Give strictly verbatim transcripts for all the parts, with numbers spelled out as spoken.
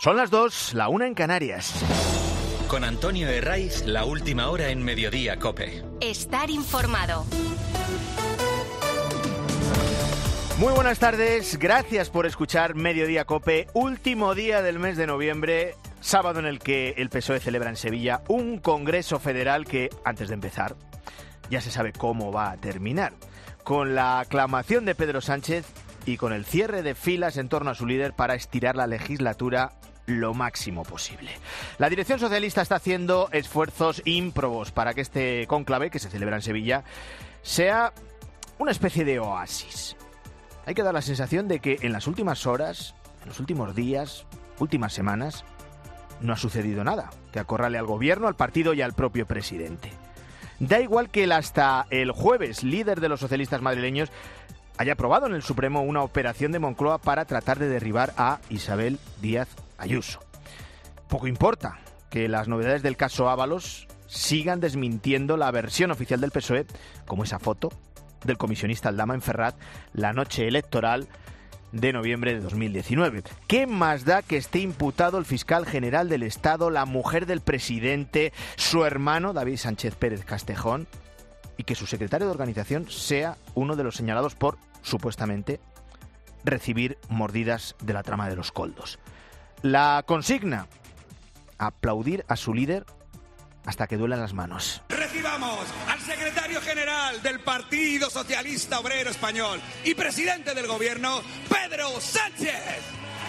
Son las dos, la una en Canarias. Con Antonio Herraiz, la última hora en Mediodía COPE. Estar informado. Muy buenas tardes, gracias por escuchar Mediodía COPE, último día del mes de noviembre, sábado en el que el P S O E celebra en Sevilla un congreso federal que, antes de empezar, ya se sabe cómo va a terminar, con la aclamación de Pedro Sánchez y con el cierre de filas en torno a su líder para estirar la legislatura lo máximo posible. La dirección socialista está haciendo esfuerzos ímprobos para que este cónclave, que se celebra en Sevilla, sea una especie de oasis. Hay que dar la sensación de que en las últimas horas, en los últimos días, últimas semanas, no ha sucedido nada que acorrale al gobierno, al partido y al propio presidente. Da igual que el hasta el jueves líder de los socialistas madrileños haya aprobado en el Supremo una operación de Moncloa para tratar de derribar a Isabel Díaz Ayuso. Poco importa que las novedades del caso Ábalos sigan desmintiendo la versión oficial del P S O E, como esa foto del comisionista Aldama en Ferraz la noche electoral de noviembre de dos mil diecinueve. ¿Qué más da que esté imputado el fiscal general del Estado, la mujer del presidente, su hermano David Sánchez Pérez Castejón, y que su secretario de organización sea uno de los señalados por, supuestamente, recibir mordidas de la trama de los Coldos? La consigna: aplaudir a su líder hasta que duelan las manos. Recibamos al secretario general del Partido Socialista Obrero Español y presidente del gobierno, Pedro Sánchez.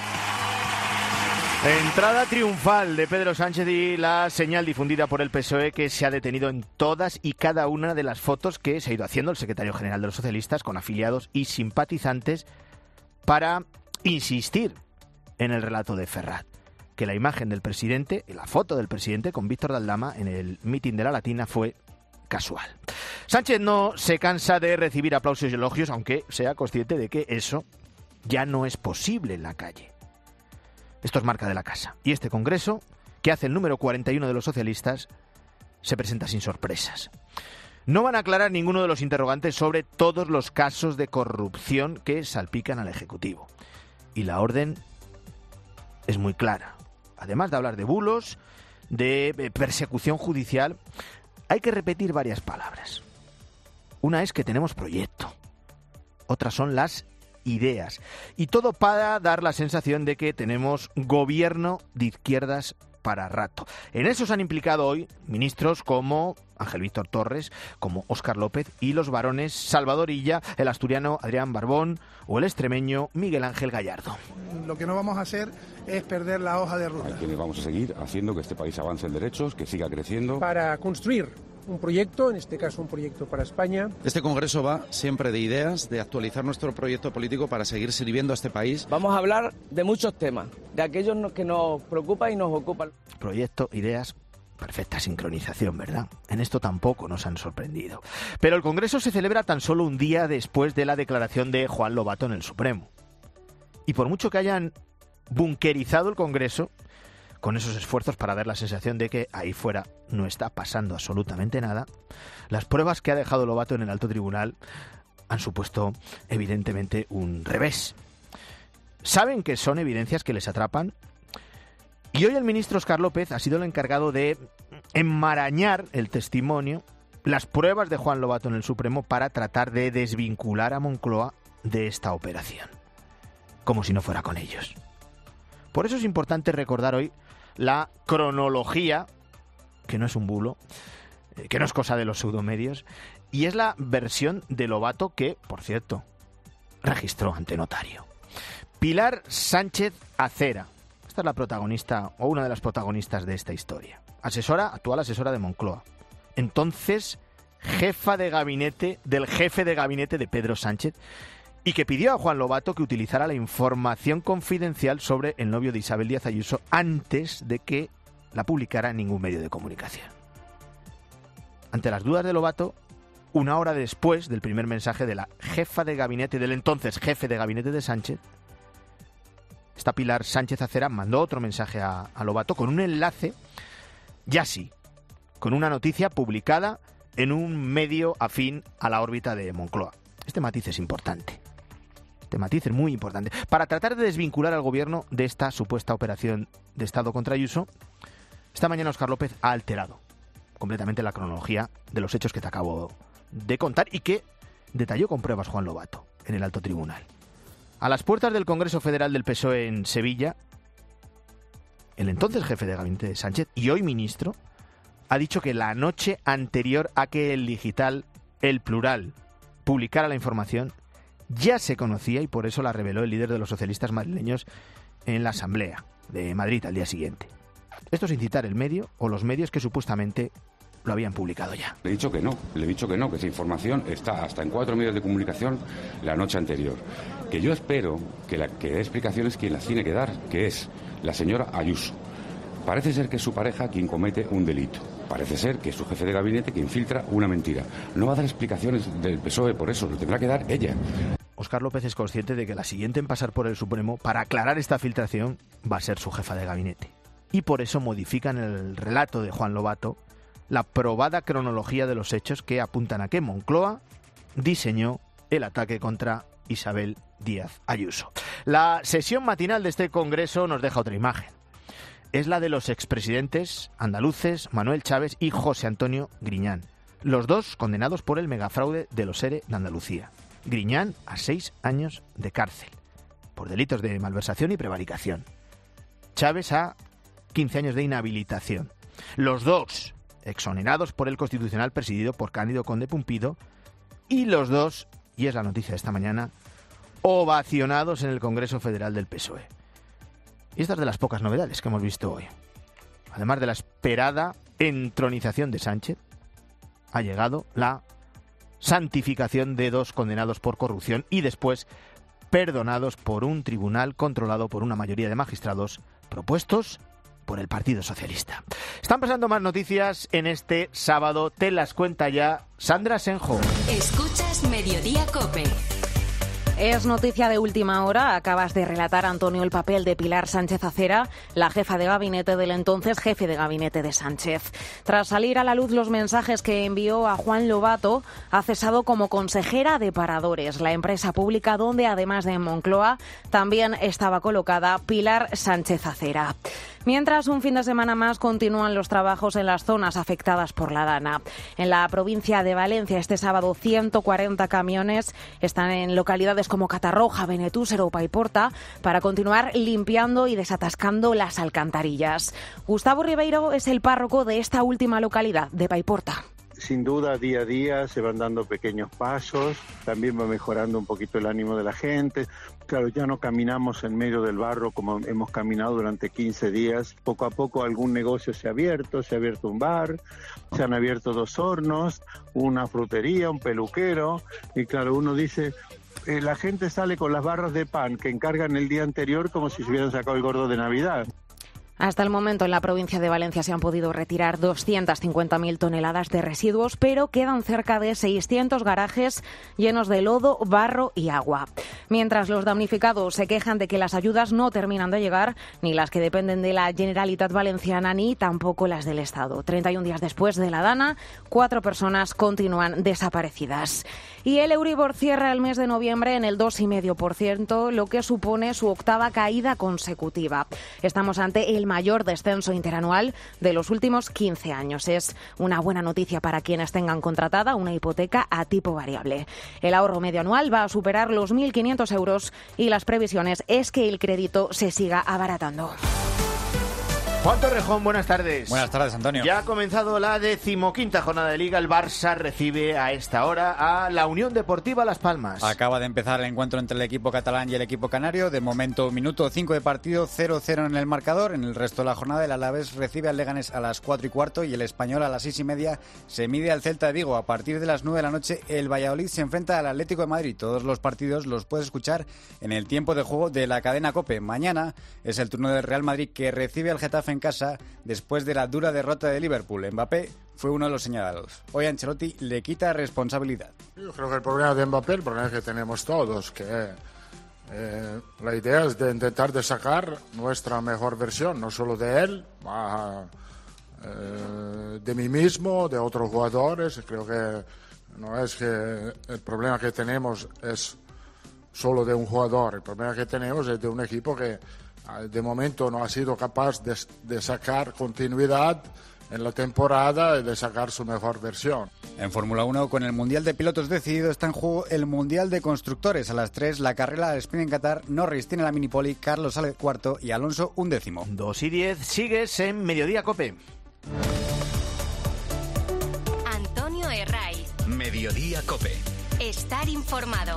Entrada triunfal de Pedro Sánchez y la señal difundida por el P S O E, que se ha detenido en todas y cada una de las fotos que se ha ido haciendo el secretario general de los socialistas con afiliados y simpatizantes para insistir en el relato de Ferraz, que la imagen del presidente, la foto del presidente con Víctor de Aldama en el mitin de la Latina fue casual. Sánchez no se cansa de recibir aplausos y elogios, aunque sea consciente de que eso ya no es posible en la calle. Esto es marca de la casa. Y este congreso, que hace el número cuarenta y uno de los socialistas, se presenta sin sorpresas. No van a aclarar ninguno de los interrogantes sobre todos los casos de corrupción que salpican al Ejecutivo. Y la orden es muy clara. Además de hablar de bulos, de persecución judicial, hay que repetir varias palabras. Una es que tenemos proyecto. Otras son las ideas. Y todo para dar la sensación de que tenemos gobierno de izquierdas para rato. En eso se han implicado hoy ministros como Ángel Víctor Torres, como Óscar López y los varones Salvador Illa, el asturiano Adrián Barbón o el extremeño Miguel Ángel Gallardo. Lo que no vamos a hacer es perder la hoja de ruta. Hay quienes vamos a seguir haciendo que este país avance en derechos, que siga creciendo. Para construir un proyecto, en este caso un proyecto para España. Este congreso va siempre de ideas, de actualizar nuestro proyecto político para seguir sirviendo a este país. Vamos a hablar de muchos temas, de aquellos que nos preocupan y nos ocupan. Proyecto, ideas, perfecta sincronización, ¿verdad? En esto tampoco nos han sorprendido. Pero el congreso se celebra tan solo un día después de la declaración de Juan Lobato en el Supremo. Y por mucho que hayan bunkerizado el congreso con esos esfuerzos para dar la sensación de que ahí fuera no está pasando absolutamente nada, las pruebas que ha dejado Lobato en el alto tribunal han supuesto evidentemente un revés. Saben que son evidencias que les atrapan, y hoy el ministro Óscar López ha sido el encargado de enmarañar el testimonio, las pruebas de Juan Lobato en el Supremo, para tratar de desvincular a Moncloa de esta operación, como si no fuera con ellos. Por eso es importante recordar hoy la cronología, que no es un bulo, que no es cosa de los pseudomedios, y es la versión de Lobato que, por cierto, registró ante notario. Pilar Sánchez Acera, esta es la protagonista o una de las protagonistas de esta historia. Asesora, actual asesora de Moncloa. Entonces, jefa de gabinete del jefe de gabinete de Pedro Sánchez, y que pidió a Juan Lobato que utilizara la información confidencial sobre el novio de Isabel Díaz Ayuso antes de que la publicara en ningún medio de comunicación. Ante las dudas de Lobato, una hora después del primer mensaje de la jefa de gabinete, del entonces jefe de gabinete de Sánchez, esta Pilar Sánchez Acera mandó otro mensaje a, a Lobato con un enlace, ya sí, con una noticia publicada en un medio afín a la órbita de Moncloa. Este matiz es importante. Este matiz es muy importante. Para tratar de desvincular al gobierno de esta supuesta operación de Estado contra Ayuso, esta mañana Óscar López ha alterado completamente la cronología de los hechos que te acabo de contar y que detalló con pruebas Juan Lobato en el alto tribunal. A las puertas del Congreso Federal del P S O E en Sevilla, el entonces jefe de gabinete de Sánchez y hoy ministro ha dicho que la noche anterior a que el digital El Plural publicara la información ya se conocía y por eso la reveló el líder de los socialistas madrileños en la Asamblea de Madrid al día siguiente. Esto sin citar el medio o los medios que supuestamente lo habían publicado ya. Le he dicho que no, le he dicho que no, que esa información está hasta en cuatro medios de comunicación la noche anterior. Que yo espero que la que dé explicaciones quien las tiene que dar, que es la señora Ayuso. Parece ser que es su pareja quien comete un delito. Parece ser que es su jefe de gabinete quien filtra una mentira. No va a dar explicaciones del P S O E por eso, lo tendrá que dar ella. Óscar López es consciente de que la siguiente en pasar por el Supremo para aclarar esta filtración va a ser su jefa de gabinete. Y por eso modifican el relato de Juan Lobato la probada cronología de los hechos que apuntan a que Moncloa diseñó el ataque contra Isabel Díaz Ayuso. La sesión matinal de este Congreso nos deja otra imagen. Es la de los expresidentes andaluces Manuel Chávez y José Antonio Griñán, los dos condenados por el megafraude de los ERE de Andalucía. Griñán a seis años de cárcel por delitos de malversación y prevaricación. Chávez a quince años de inhabilitación. Los dos exonerados por el Constitucional presidido por Cándido Conde Pumpido y los dos, y es la noticia de esta mañana, ovacionados en el Congreso Federal del P S O E. Y esta es de las pocas novedades que hemos visto hoy. Además de la esperada entronización de Sánchez, ha llegado la santificación de dos condenados por corrupción y después perdonados por un tribunal controlado por una mayoría de magistrados propuestos por el Partido Socialista. Están pasando más noticias en este sábado. Te las cuenta ya Sandra Senjo. Escuchas Mediodía COPE. Es noticia de última hora. Acabas de relatar, Antonio, el papel de Pilar Sánchez Acera, la jefa de gabinete del entonces jefe de gabinete de Sánchez. Tras salir a la luz los mensajes que envió a Juan Lobato, ha cesado como consejera de Paradores, la empresa pública donde, además de en Moncloa, también estaba colocada Pilar Sánchez Acera. Mientras, un fin de semana más continúan los trabajos en las zonas afectadas por la Dana. En la provincia de Valencia, este sábado, ciento cuarenta camiones están en localidades como Catarroja, Benetúser o Paiporta para continuar limpiando y desatascando las alcantarillas. Gustavo Ribeiro es el párroco de esta última localidad, de Paiporta. Sin duda, día a día se van dando pequeños pasos, también va mejorando un poquito el ánimo de la gente. Claro, ya no caminamos en medio del barro como hemos caminado durante quince días. Poco a poco algún negocio se ha abierto, se ha abierto un bar, se han abierto dos hornos, una frutería, un peluquero. Y claro, uno dice, eh, la gente sale con las barras de pan que encargan el día anterior como si se hubieran sacado el gordo de Navidad. Hasta el momento en la provincia de Valencia se han podido retirar doscientas cincuenta mil toneladas de residuos, pero quedan cerca de seiscientos garajes llenos de lodo, barro y agua. Mientras los damnificados se quejan de que las ayudas no terminan de llegar, ni las que dependen de la Generalitat Valenciana ni tampoco las del Estado. treinta y un días después de la Dana, cuatro personas continúan desaparecidas. Y el Euribor cierra el mes de noviembre en el dos coma cinco por ciento, lo que supone su octava caída consecutiva. Estamos ante el mayor descenso interanual de los últimos quince años. Es una buena noticia para quienes tengan contratada una hipoteca a tipo variable. El ahorro medio anual va a superar los mil quinientos euros y las previsiones es que el crédito se siga abaratando. Juan Torrejón, buenas tardes. Buenas tardes, Antonio. Ya ha comenzado la decimoquinta jornada de Liga. El Barça recibe a esta hora a la Unión Deportiva Las Palmas. Acaba de empezar el encuentro entre el equipo catalán y el equipo canario. De momento, minuto cinco de partido, cero cero en el marcador. En el resto de la jornada, el Alavés recibe al Leganés a las cuatro y cuarto y el Español a las seis y media se mide al Celta de Vigo. A partir de las nueve de la noche, el Valladolid se enfrenta al Atlético de Madrid. Todos los partidos los puedes escuchar en el tiempo de juego de la cadena COPE. Mañana es el turno del Real Madrid, que recibe al Getafe en casa después de la dura derrota de Liverpool. Mbappé fue uno de los señalados. Hoy Ancelotti le quita responsabilidad. Yo creo que el problema de Mbappé, el problema que tenemos todos, que eh, la idea es de intentar de sacar nuestra mejor versión, no solo de él, eh, de mí mismo, de otros jugadores. Creo que no es que el problema que tenemos es solo de un jugador. El problema que tenemos es de un equipo que de momento no ha sido capaz de, de sacar continuidad en la temporada y de sacar su mejor versión. En Fórmula uno, con el Mundial de Pilotos decidido, está en juego el Mundial de Constructores. A las tres, la carrera del sprint en Qatar. Norris tiene la minipoli, Carlos sale cuarto y Alonso un décimo. dos y diez, sigues en Mediodía Cope. Antonio Herraiz. Mediodía Cope. Estar informado.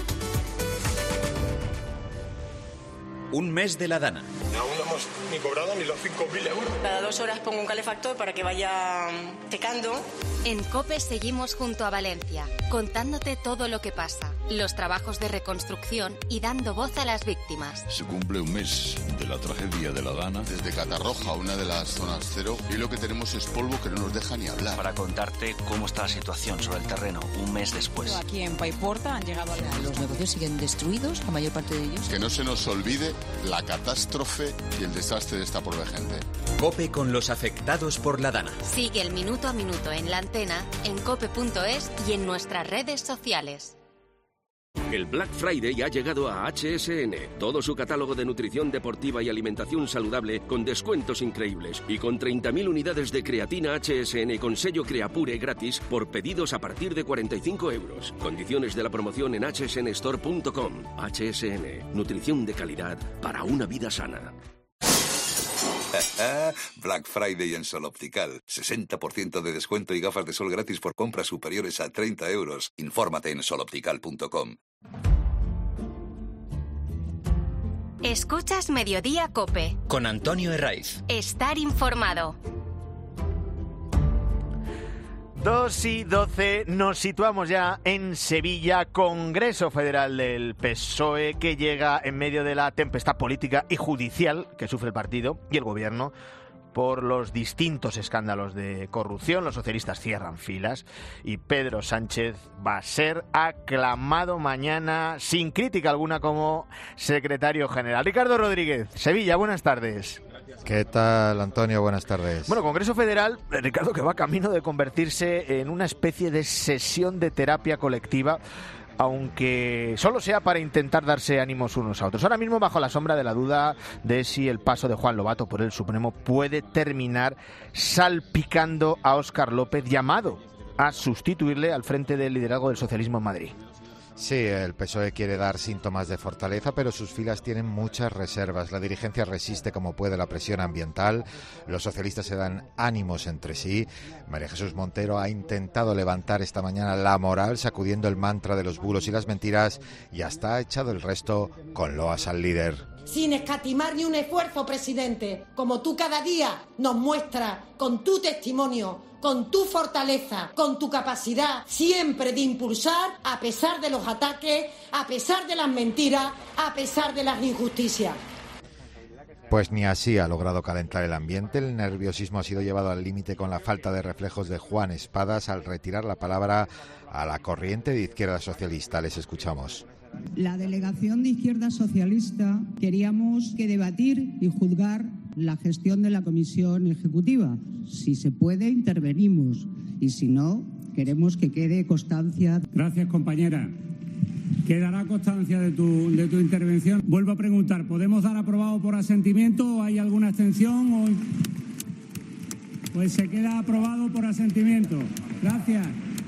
Un mes de la Dana. Aún no hemos ni cobrado ni los cinco mil euros. Cada dos horas pongo un calefactor para que vaya secando. En COPE seguimos junto a Valencia, contándote todo lo que pasa, los trabajos de reconstrucción y dando voz a las víctimas. Se cumple un mes de la tragedia de la Dana. Desde Catarroja, una de las zonas cero, y lo que tenemos es polvo que no nos deja ni hablar. Para contarte cómo está la situación sobre el terreno un mes después. Aquí en Paiporta han llegado a... Los negocios siguen destruidos, la mayor parte de ellos. Que no se nos olvide la catástrofe y el desastre de esta pobre gente. COPE con los afectados por la Dana. Sigue el minuto a minuto en la antena, en cope punto es y en nuestras redes sociales. El Black Friday ha llegado a H S N. Todo su catálogo de nutrición deportiva y alimentación saludable con descuentos increíbles. Y con treinta mil unidades de creatina H S N con sello Creapure gratis por pedidos a partir de cuarenta y cinco euros. Condiciones de la promoción en h s n store punto com. H S N. Nutrición de calidad para una vida sana. Black Friday en Sol Optical. sesenta por ciento de descuento y gafas de sol gratis por compras superiores a treinta euros. Infórmate en sol optical punto com. Escuchas Mediodía Cope. Con Antonio Herraiz. Estar informado. dos y doce, nos situamos ya en Sevilla, Congreso Federal del P S O E, que llega en medio de la tempestad política y judicial que sufre el partido y el gobierno por los distintos escándalos de corrupción. Los socialistas cierran filas y Pedro Sánchez va a ser aclamado mañana sin crítica alguna como secretario general. Ricardo Rodríguez, Sevilla, buenas tardes. ¿Qué tal, Antonio? Buenas tardes. Bueno, Congreso Federal, Ricardo, que va camino de convertirse en una especie de sesión de terapia colectiva, aunque solo sea para intentar darse ánimos unos a otros. Ahora mismo bajo la sombra de la duda de si el paso de Juan Lobato por el Supremo puede terminar salpicando a Óscar López, llamado a sustituirle al frente del liderazgo del socialismo en Madrid. Sí, el P S O E quiere dar síntomas de fortaleza, pero sus filas tienen muchas reservas. La dirigencia resiste como puede la presión ambiental. Los socialistas se dan ánimos entre sí. María Jesús Montero ha intentado levantar esta mañana la moral, sacudiendo el mantra de los bulos y las mentiras, y hasta ha echado el resto con loas al líder. Sin escatimar ni un esfuerzo, presidente, como tú cada día nos muestras con tu testimonio, con tu fortaleza, con tu capacidad siempre de impulsar a pesar de los ataques, a pesar de las mentiras, a pesar de las injusticias. Pues ni así ha logrado calentar el ambiente. El nerviosismo ha sido llevado al límite con la falta de reflejos de Juan Espadas al retirar la palabra a la corriente de Izquierda Socialista. Les escuchamos. La delegación de Izquierda Socialista queríamos que debatir y juzgar la gestión de la Comisión Ejecutiva. Si se puede, intervenimos, y si no, queremos que quede constancia. Gracias, compañera. Quedará constancia de tu, de tu intervención. Vuelvo a preguntar, ¿podemos dar aprobado por asentimiento o hay alguna abstención? O... Pues se queda aprobado por asentimiento. Gracias.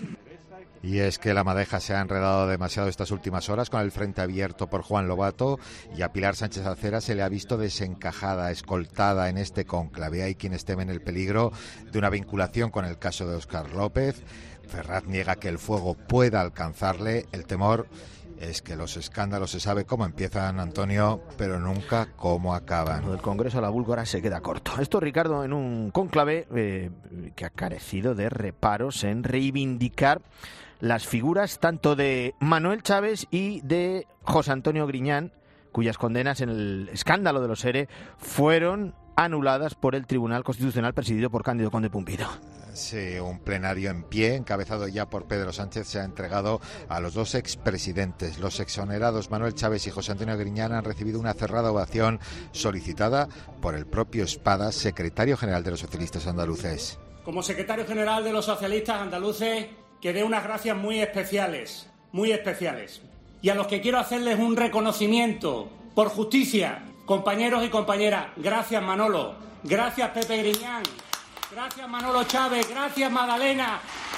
Y es que la madeja se ha enredado demasiado estas últimas horas con el frente abierto por Juan Lobato, y a Pilar Sánchez Acera se le ha visto desencajada, escoltada en este cónclave. Hay quienes temen el peligro de una vinculación con el caso de Óscar López. Ferraz niega que el fuego pueda alcanzarle. El temor es que los escándalos se sabe cómo empiezan, Antonio, pero nunca cómo acaban. Lo del Congreso a la búlgara se queda corto. Esto, Ricardo, en un cónclave eh, que ha carecido de reparos en reivindicar las figuras tanto de Manuel Chávez y de José Antonio Griñán, cuyas condenas en el escándalo de los ERE fueron anuladas por el Tribunal Constitucional presidido por Cándido Conde Pumpido. Sí, un plenario en pie, encabezado ya por Pedro Sánchez, se ha entregado a los dos expresidentes. Los exonerados Manuel Chávez y José Antonio Griñán han recibido una cerrada ovación solicitada por el propio Espadas, secretario general de los socialistas andaluces. Como secretario general de los socialistas andaluces, que dé unas gracias muy especiales, muy especiales. y a los que quiero hacerles un reconocimiento por justicia. Compañeros y compañeras, gracias Manolo, gracias Pepe Griñán, gracias Manolo Chávez, gracias Magdalena.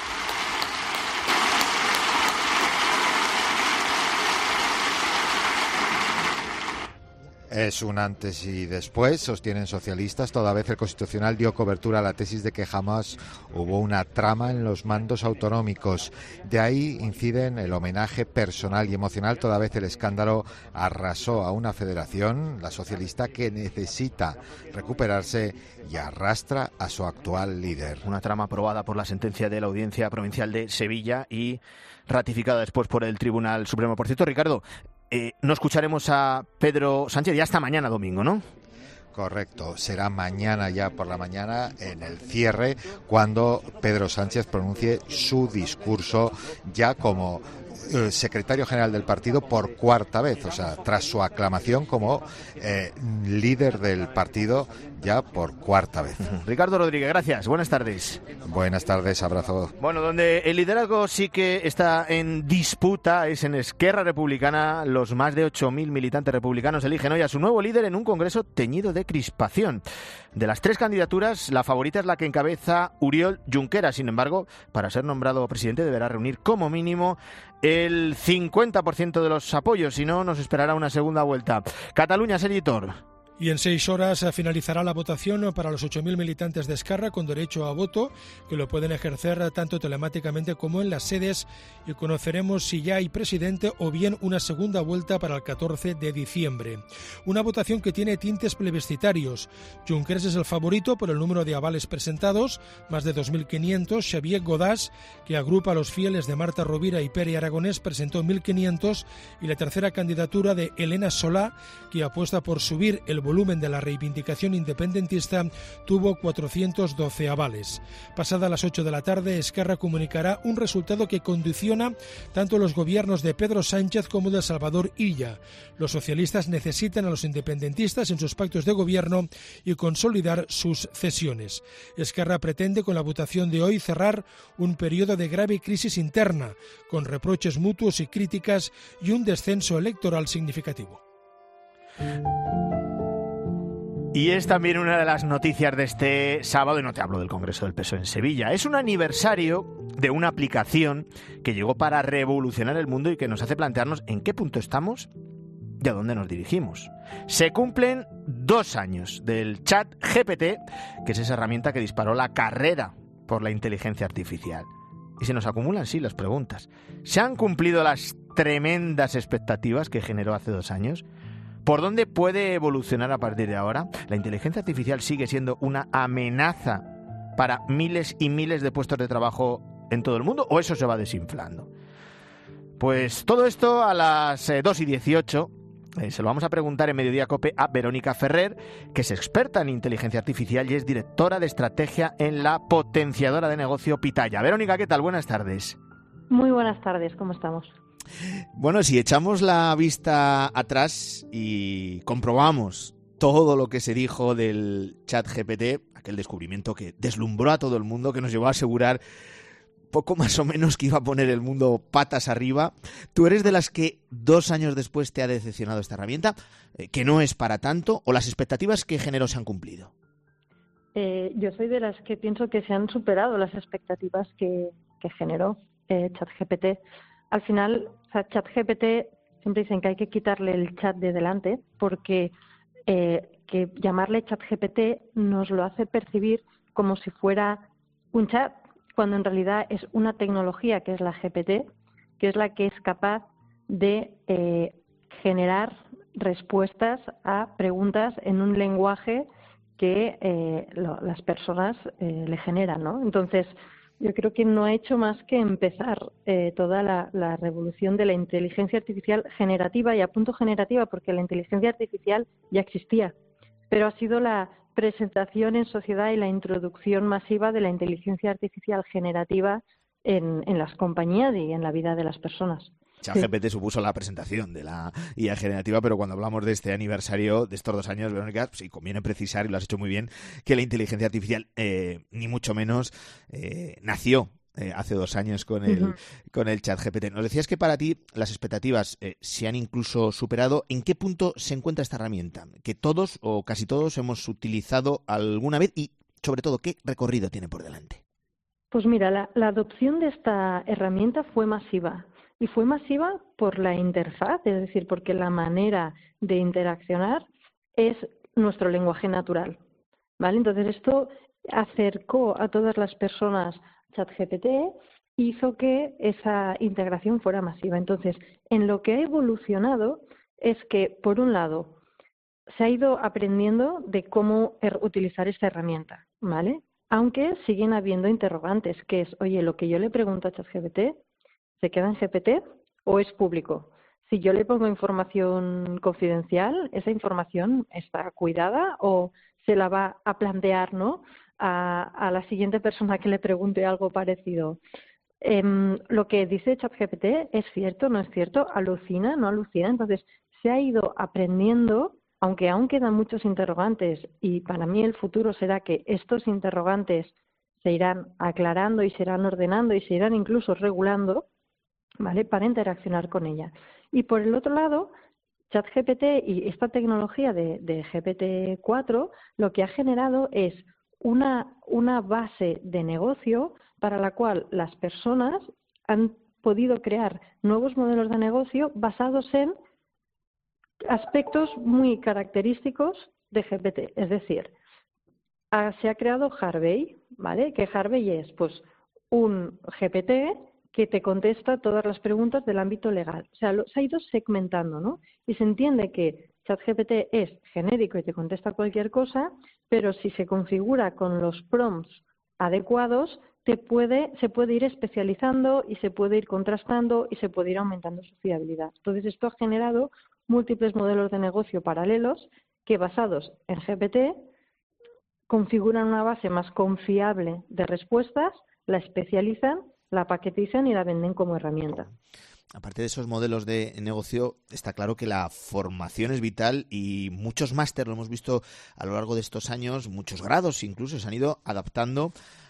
Es un antes y después, sostienen socialistas, toda vez el Constitucional dio cobertura a la tesis de que jamás hubo una trama en los mandos autonómicos. De ahí inciden el homenaje personal y emocional, toda vez el escándalo arrasó a una federación, la socialista, que necesita recuperarse y arrastra a su actual líder. Una trama aprobada por la sentencia de la Audiencia Provincial de Sevilla y ratificada después por el Tribunal Supremo. Por cierto, Ricardo, Eh, no escucharemos a Pedro Sánchez ya hasta mañana domingo, ¿no? Correcto, será mañana ya por la mañana en el cierre cuando Pedro Sánchez pronuncie su discurso ya como eh, secretario general del partido por cuarta vez, o sea, tras su aclamación como eh, líder del partido ya por cuarta vez. Ricardo Rodríguez, gracias, buenas tardes. Buenas tardes, abrazo. Bueno, donde el liderazgo sí que está en disputa es en Esquerra Republicana. Los más de ocho mil militantes republicanos eligen hoy a su nuevo líder en un congreso teñido de crispación. De las tres candidaturas, la favorita es la que encabeza Oriol Junqueras. Sin embargo, para ser nombrado presidente deberá reunir como mínimo el cincuenta por ciento de los apoyos, si no, nos esperará una segunda vuelta. Cataluña, Sergi Tor. Y en seis horas finalizará la votación para los ocho mil militantes de Esquerra con derecho a voto, que lo pueden ejercer tanto telemáticamente como en las sedes, y conoceremos si ya hay presidente o bien una segunda vuelta para el catorce de diciembre. Una votación que tiene tintes plebiscitarios. Junqueras es el favorito por el número de avales presentados, más de dos mil quinientos. Xavier Godás, que agrupa a los fieles de Marta Rovira y Pere Aragonés, presentó mil quinientos, y la tercera candidatura de Elena Solá, que apuesta por subir el volumen de la reivindicación independentista, tuvo cuatrocientos doce avales. Pasada las ocho de la tarde, Esquerra comunicará un resultado que condiciona tanto los gobiernos de Pedro Sánchez como de Salvador Illa. Los socialistas necesitan a los independentistas en sus pactos de gobierno y consolidar sus cesiones. Esquerra pretende con la votación de hoy cerrar un periodo de grave crisis interna, con reproches mutuos y críticas y un descenso electoral significativo. Y es también una de las noticias de este sábado, y no te hablo del Congreso del P S O E en Sevilla. Es un aniversario de una aplicación que llegó para revolucionar el mundo y que nos hace plantearnos en qué punto estamos y a dónde nos dirigimos. Se cumplen dos años del Chat G P T, que es esa herramienta que disparó la carrera por la inteligencia artificial. Y se nos acumulan, sí, las preguntas. ¿Se han cumplido las tremendas expectativas que generó hace dos años? ¿Por dónde puede evolucionar a partir de ahora? ¿La inteligencia artificial sigue siendo una amenaza para miles y miles de puestos de trabajo en todo el mundo o eso se va desinflando? Pues todo esto a las eh, dos y dieciocho eh, se lo vamos a preguntar en Mediodía Cope a Verónica Ferrer, que es experta en inteligencia artificial y es directora de estrategia en la potenciadora de negocio Pitaya. Verónica, ¿qué tal? Buenas tardes. Muy buenas tardes, ¿cómo estamos? Bueno, si echamos la vista atrás y comprobamos todo lo que se dijo del Chat G P T, aquel descubrimiento que deslumbró a todo el mundo, que nos llevó a asegurar poco más o menos que iba a poner el mundo patas arriba, ¿tú eres de las que dos años después te ha decepcionado esta herramienta, eh, que no es para tanto, o las expectativas que generó se han cumplido? Eh, yo soy de las que pienso que se han superado las expectativas que, que generó eh, Chat G P T. Al final, o sea, ChatGPT siempre dicen que hay que quitarle el chat de delante porque eh, que llamarle ChatGPT nos lo hace percibir como si fuera un chat, cuando en realidad es una tecnología que es la G P T, que es la que es capaz de eh, generar respuestas a preguntas en un lenguaje que eh, lo, las personas eh, le generan, ¿no? Entonces, yo creo que no ha hecho más que empezar eh, toda la, la revolución de la inteligencia artificial generativa, y apunto generativa porque la inteligencia artificial ya existía, pero ha sido la presentación en sociedad y la introducción masiva de la inteligencia artificial generativa en, en las compañías y en la vida de las personas. ChatGPT sí. Supuso la presentación de la I A generativa, pero cuando hablamos de este aniversario, de estos dos años, Verónica, sí conviene precisar, y lo has hecho muy bien, que la inteligencia artificial, eh, ni mucho menos, eh, nació eh, hace dos años con el, Ujú. con el ChatGPT. Nos decías que para ti las expectativas eh, se han incluso superado. ¿En qué punto se encuentra esta herramienta? Que todos o casi todos hemos utilizado alguna vez y, sobre todo, ¿qué recorrido tiene por delante? Pues mira, la, la adopción de esta herramienta fue masiva. Y fue masiva por la interfaz, es decir, porque la manera de interaccionar es nuestro lenguaje natural, ¿vale? Entonces esto acercó a todas las personas ChatGPT, hizo que esa integración fuera masiva. Entonces, en lo que ha evolucionado es que, por un lado, se ha ido aprendiendo de cómo er- utilizar esta herramienta, ¿vale? Aunque siguen habiendo interrogantes, que es, oye, lo que yo le pregunto a ChatGPT, ¿se queda en G P T o es público? Si yo le pongo información confidencial, ¿esa información está cuidada o se la va a plantear, ¿no?, a, a la siguiente persona que le pregunte algo parecido? Eh, lo que dice ChatGPT es cierto, no es cierto, alucina, no alucina. Entonces, se ha ido aprendiendo, aunque aún quedan muchos interrogantes, y para mí el futuro será que estos interrogantes se irán aclarando y se irán ordenando y se irán incluso regulando, ¿vale?, para interaccionar con ella. Y por el otro lado, ChatGPT y esta tecnología de, de G P T cuatro lo que ha generado es una, una base de negocio para la cual las personas han podido crear nuevos modelos de negocio basados en aspectos muy característicos de G P T. Es decir, ha- se ha creado Harvey, ¿vale? Que Harvey es, pues, un G P T que te contesta todas las preguntas del ámbito legal. O sea, lo- se ha ido segmentando, ¿no? Y se entiende que ChatGPT es genérico y te contesta cualquier cosa, pero si se configura con los prompts adecuados, te puede, se puede ir especializando y se puede ir contrastando y se puede ir aumentando su fiabilidad. Entonces, esto ha generado múltiples modelos de negocio paralelos que, basados en G P T, configuran una base más confiable de respuestas, la especializan, la paquetizan y la venden como herramienta. Aparte de esos modelos de negocio, está claro que la formación es vital y muchos máster, lo hemos visto a lo largo de estos años, muchos grados incluso, se han ido adaptando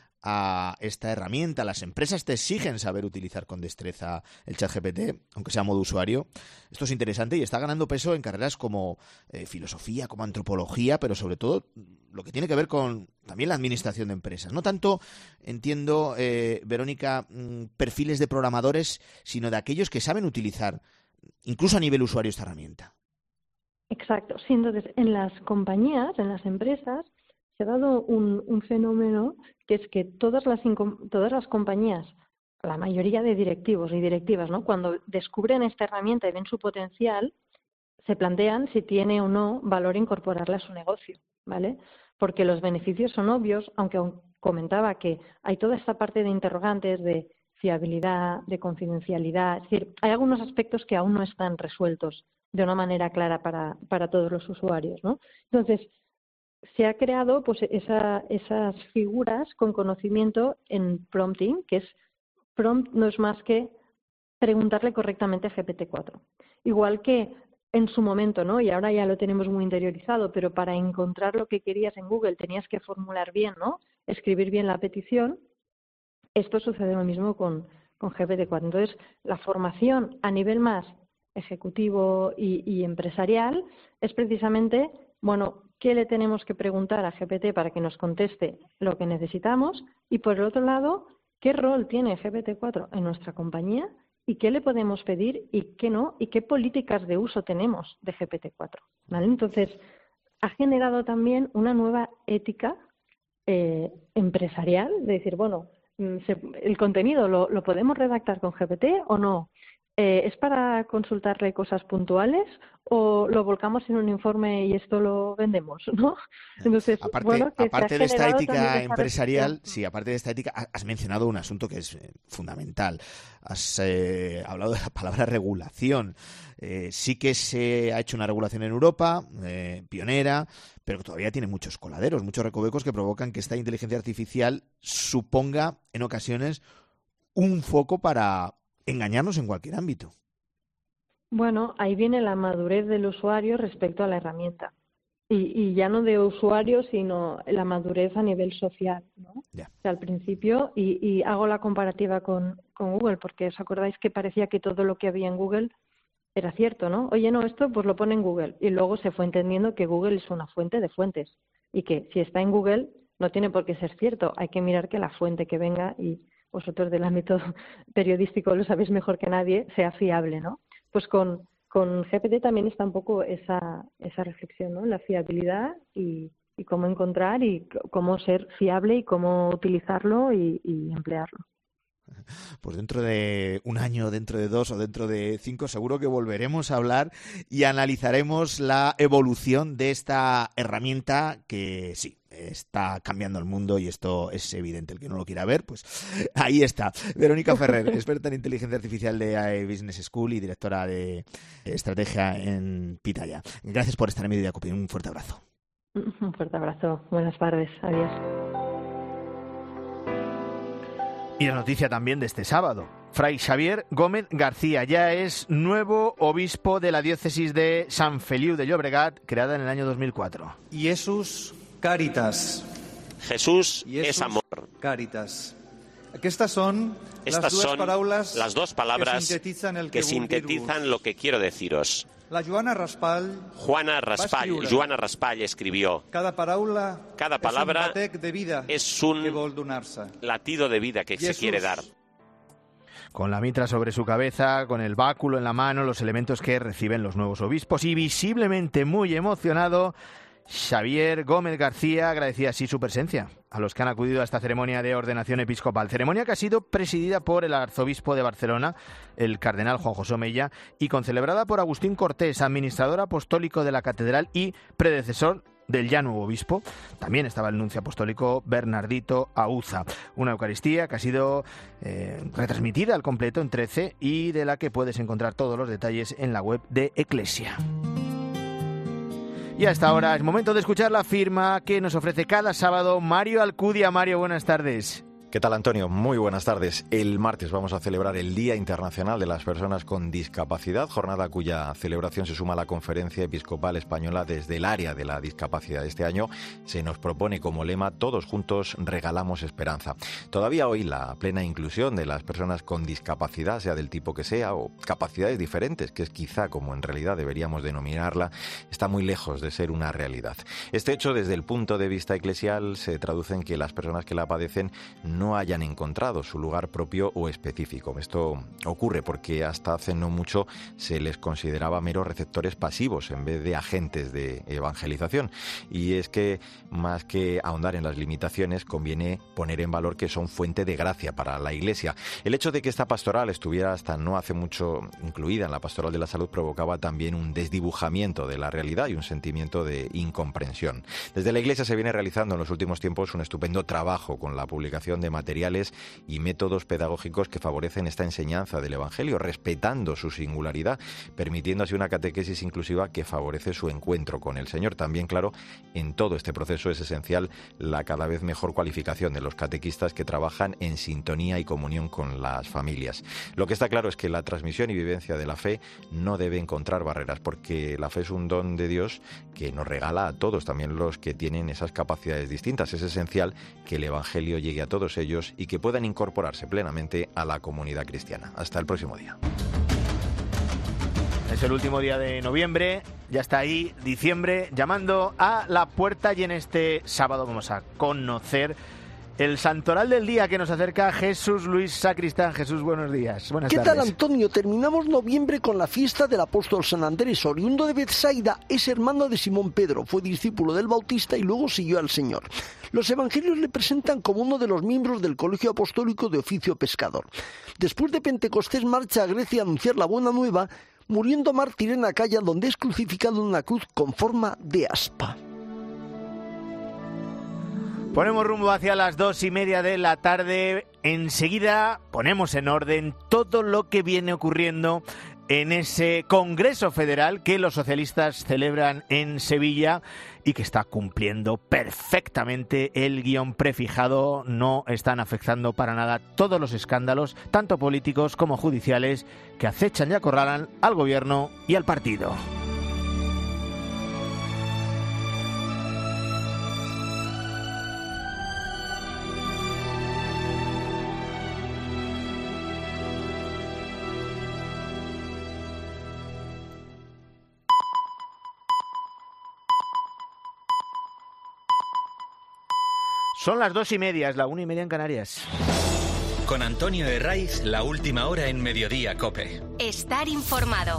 a esta herramienta. Las empresas te exigen saber utilizar con destreza el ChatGPT, aunque sea a modo usuario. Esto es interesante y está ganando peso en carreras como eh, filosofía, como antropología, pero sobre todo lo que tiene que ver con también la administración de empresas. No tanto, entiendo, eh, Verónica, mm, perfiles de programadores, sino de aquellos que saben utilizar, incluso a nivel usuario, esta herramienta. Exacto. Sí, entonces, en las compañías, en las empresas, se ha dado un, un fenómeno que es que todas las, incom- todas las compañías, la mayoría de directivos y directivas, ¿no?, cuando descubren esta herramienta y ven su potencial, se plantean si tiene o no valor incorporarla a su negocio, ¿vale? Porque los beneficios son obvios, aunque aún comentaba que hay toda esta parte de interrogantes de fiabilidad, de confidencialidad. Es decir, hay algunos aspectos que aún no están resueltos de una manera clara para, para todos los usuarios, ¿no? Entonces, se ha creado, pues, esa, esas figuras con conocimiento en prompting, que es prompt no es más que preguntarle correctamente a G P T cuatro. Igual que en su momento, ¿no?, y ahora ya lo tenemos muy interiorizado, pero para encontrar lo que querías en Google tenías que formular bien, ¿no?, escribir bien la petición. Esto sucede lo mismo con, con G P T cuatro. Entonces, la formación a nivel más ejecutivo y, y empresarial es precisamente, bueno, ¿qué le tenemos que preguntar a G P T para que nos conteste lo que necesitamos? Y por el otro lado, ¿qué rol tiene G P T cuatro en nuestra compañía? ¿Y qué le podemos pedir y qué no? ¿Y qué políticas de uso tenemos de G P T cuatro? ¿Vale? Entonces, ha generado también una nueva ética eh, empresarial, de decir, bueno, mm, se- el contenido lo, lo podemos redactar con G P T o no. Eh, ¿Es para consultarle cosas puntuales o lo volcamos en un informe y esto lo vendemos, ¿no? Entonces, Aparte, bueno, que se ha aparte de esta generado ética también esa empresarial, reflexión. sí, aparte de esta ética, ha- has mencionado un asunto que es eh, fundamental. Has eh, hablado de la palabra regulación. Eh, sí que se ha hecho una regulación en Europa, eh, pionera, pero que todavía tiene muchos coladeros, muchos recovecos que provocan que esta inteligencia artificial suponga, en ocasiones, un foco para engañarnos en cualquier ámbito. Bueno, ahí viene la madurez del usuario respecto a la herramienta. Y, y ya no de usuario, sino la madurez a nivel social, ¿no? Yeah. O sea, al principio, y, y hago la comparativa con, con Google, porque os acordáis que parecía que todo lo que había en Google era cierto, ¿no? Oye, no, esto pues lo pone en Google. Y luego se fue entendiendo que Google es una fuente de fuentes y que si está en Google no tiene por qué ser cierto. Hay que mirar que la fuente que venga, y vosotros del ámbito periodístico lo sabéis mejor que nadie, sea fiable, ¿no? Pues con Con G P T también está un poco esa, esa reflexión, ¿no? La fiabilidad y, y cómo encontrar y cómo ser fiable y cómo utilizarlo y, y emplearlo. Pues dentro de un año, dentro de dos o dentro de cinco, seguro que volveremos a hablar y analizaremos la evolución de esta herramienta que sí, está cambiando el mundo, y esto es evidente. El que no lo quiera ver, pues ahí está. Verónica Ferrer, experta en inteligencia artificial de A E Business School y directora de estrategia en Pitaya. Gracias por estar en Mediodía Cope. Un fuerte abrazo. Un fuerte abrazo. Buenas tardes. Adiós. Y la noticia también de este sábado. Fray Xavier Gómez García ya es nuevo obispo de la diócesis de Sant Feliu de Llobregat, creada en el año dos mil cuatro. Jesús Caritas. Jesús es amor. Caritas. Estas son Estas las son palabras las dos palabras que sintetizan, el que sintetizan lo que quiero deciros. La Joana Raspall, Juana Raspall, Joana Raspall escribió: cada palabra, cada palabra es un, de vida es un latido de vida que Jesús. se quiere dar. Con la mitra sobre su cabeza, con el báculo en la mano, los elementos que reciben los nuevos obispos, y visiblemente muy emocionado, Xavier Gómez García agradecía así su presencia a los que han acudido a esta ceremonia de ordenación episcopal. Ceremonia que ha sido presidida por el arzobispo de Barcelona, el cardenal Juan José Omella, y concelebrada por Agustín Cortés, administrador apostólico de la catedral y predecesor del ya nuevo obispo. También estaba el nuncio apostólico Bernardito Auza. Una Eucaristía que ha sido eh, retransmitida al completo en trece y de la que puedes encontrar todos los detalles en la web de Eclesia. Y hasta ahora es momento de escuchar la firma que nos ofrece cada sábado Mario Alcudia. Mario, buenas tardes. ¿Qué tal, Antonio? Muy buenas tardes. El martes vamos a celebrar el Día Internacional de las Personas con Discapacidad, jornada cuya celebración se suma a la Conferencia Episcopal Española desde el área de la discapacidad. Este año se nos propone como lema: todos juntos regalamos esperanza. Todavía hoy la plena inclusión de las personas con discapacidad, sea del tipo que sea, o capacidades diferentes, que es quizá como en realidad deberíamos denominarla, está muy lejos de ser una realidad. Este hecho, desde el punto de vista eclesial, se traduce en que las personas que la padecen no hayan encontrado su lugar propio o específico. Esto ocurre porque hasta hace no mucho se les consideraba meros receptores pasivos en vez de agentes de evangelización. Y es que, más que ahondar en las limitaciones, conviene poner en valor que son fuente de gracia para la Iglesia. El hecho de que esta pastoral estuviera hasta no hace mucho incluida en la pastoral de la salud provocaba también un desdibujamiento de la realidad y un sentimiento de incomprensión. Desde la Iglesia se viene realizando en los últimos tiempos un estupendo trabajo con la publicación de materiales y métodos pedagógicos que favorecen esta enseñanza del Evangelio, respetando su singularidad, permitiendo así una catequesis inclusiva que favorece su encuentro con el Señor. También, claro, en todo este proceso es esencial la cada vez mejor cualificación de los catequistas que trabajan en sintonía y comunión con las familias. Lo que está claro es que la transmisión y vivencia de la fe no debe encontrar barreras, porque la fe es un don de Dios que nos regala a todos, también los que tienen esas capacidades distintas. Es esencial que el Evangelio llegue a todos ellos y que puedan incorporarse plenamente a la comunidad cristiana. Hasta el próximo día. Es el último día de noviembre, ya está ahí diciembre llamando a la puerta, y en este sábado vamos a conocer el santoral del día que nos acerca Jesús Luis Sacristán. Jesús, buenos días. Buenas ¿Qué tardes. tal, Antonio? Terminamos noviembre con la fiesta del apóstol San Andrés, oriundo de Betsaida. Es hermano de Simón Pedro, fue discípulo del Bautista y luego siguió al Señor. Los evangelios le presentan como uno de los miembros del Colegio Apostólico de Oficio Pescador. Después de Pentecostés marcha a Grecia a anunciar la buena nueva, muriendo mártir en Acaya, donde es crucificado en una cruz con forma de aspa. Ponemos rumbo hacia las dos y media de la tarde. Enseguida ponemos en orden todo lo que viene ocurriendo en ese Congreso Federal que los socialistas celebran en Sevilla y que está cumpliendo perfectamente el guión prefijado. No están afectando para nada todos los escándalos, tanto políticos como judiciales, que acechan y acorralan al gobierno y al partido. Son las dos y media, es la una y media en Canarias. Con Antonio Herraiz, la última hora en Mediodía COPE. Estar informado.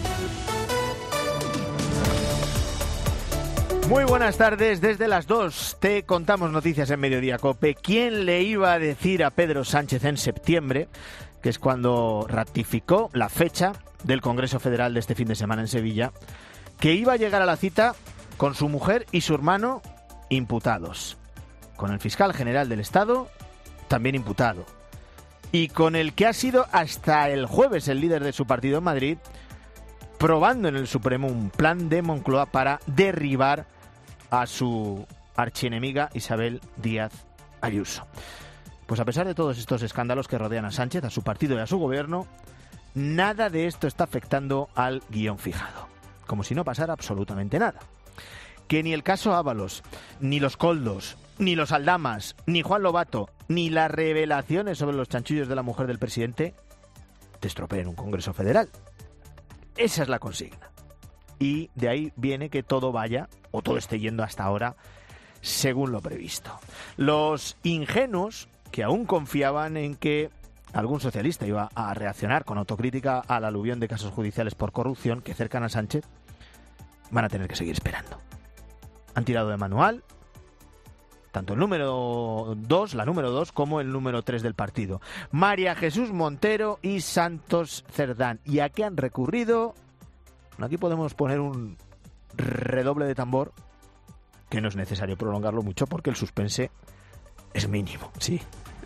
Muy buenas tardes, desde las dos te contamos noticias en Mediodía COPE. ¿Quién le iba a decir a Pedro Sánchez en septiembre, que es cuando ratificó la fecha del Congreso Federal de este fin de semana en Sevilla, que iba a llegar a la cita con su mujer y su hermano imputados, con el fiscal general del Estado también imputado, y con el que ha sido hasta el jueves el líder de su partido en Madrid, probando en el Supremo un plan de Moncloa para derribar a su archienemiga Isabel Díaz Ayuso. Pues a pesar de todos estos escándalos que rodean a Sánchez, a su partido y a su gobierno, nada de esto está afectando al guión fijado, como si no pasara absolutamente nada. Que ni el caso Ábalos, ni los Koldos, ni los Aldamas, ni Juan Lobato, ni las revelaciones sobre los chanchullos de la mujer del presidente te estropeen un Congreso Federal. Esa es la consigna. Y de ahí viene que todo vaya, o todo esté yendo hasta ahora, según lo previsto. Los ingenuos, que aún confiaban en que algún socialista iba a reaccionar con autocrítica al aluvión de casos judiciales por corrupción que cercan a Sánchez, van a tener que seguir esperando. Han tirado de manual tanto el número dos, la número dos, como el número tres del partido, María Jesús Montero y Santos Cerdán. ¿Y a qué han recurrido? Aquí podemos poner un redoble de tambor, que no es necesario prolongarlo mucho porque el suspense es mínimo, sí.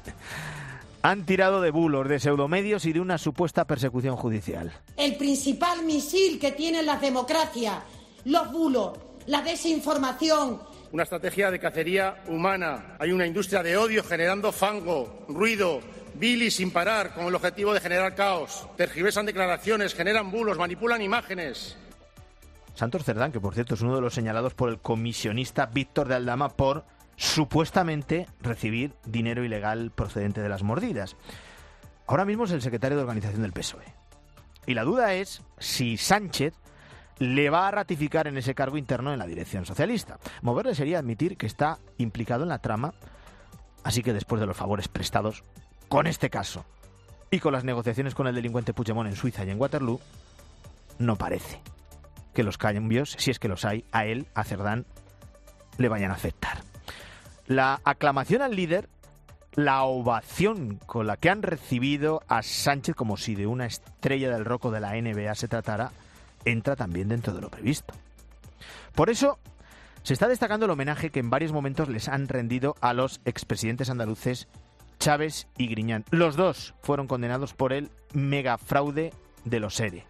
Han tirado de bulos, de pseudomedios y de una supuesta persecución judicial. El principal misil que tienen las democracias, los bulos, la desinformación. Una estrategia de cacería humana. Hay una industria de odio generando fango, ruido, bilis sin parar, con el objetivo de generar caos. Tergiversan declaraciones, generan bulos, manipulan imágenes. Santos Cerdán, que por cierto es uno de los señalados por el comisionista Víctor de Aldama por supuestamente recibir dinero ilegal procedente de las mordidas. Ahora mismo es el secretario de organización del P S O E. Y la duda es si Sánchez le va a ratificar en ese cargo interno en la dirección socialista. Moverle sería admitir que está implicado en la trama, así que después de los favores prestados con este caso y con las negociaciones con el delincuente Puigdemont en Suiza y en Waterloo, no parece que los cambios, si es que los hay, a él, a Cerdán, le vayan a afectar. La aclamación al líder, la ovación con la que han recibido a Sánchez como si de una estrella del rock o de la N B A se tratara, entra también dentro de lo previsto. Por eso se está destacando el homenaje que en varios momentos les han rendido a los expresidentes andaluces Chaves y Griñán. Los dos fueron condenados por el megafraude de los ERE.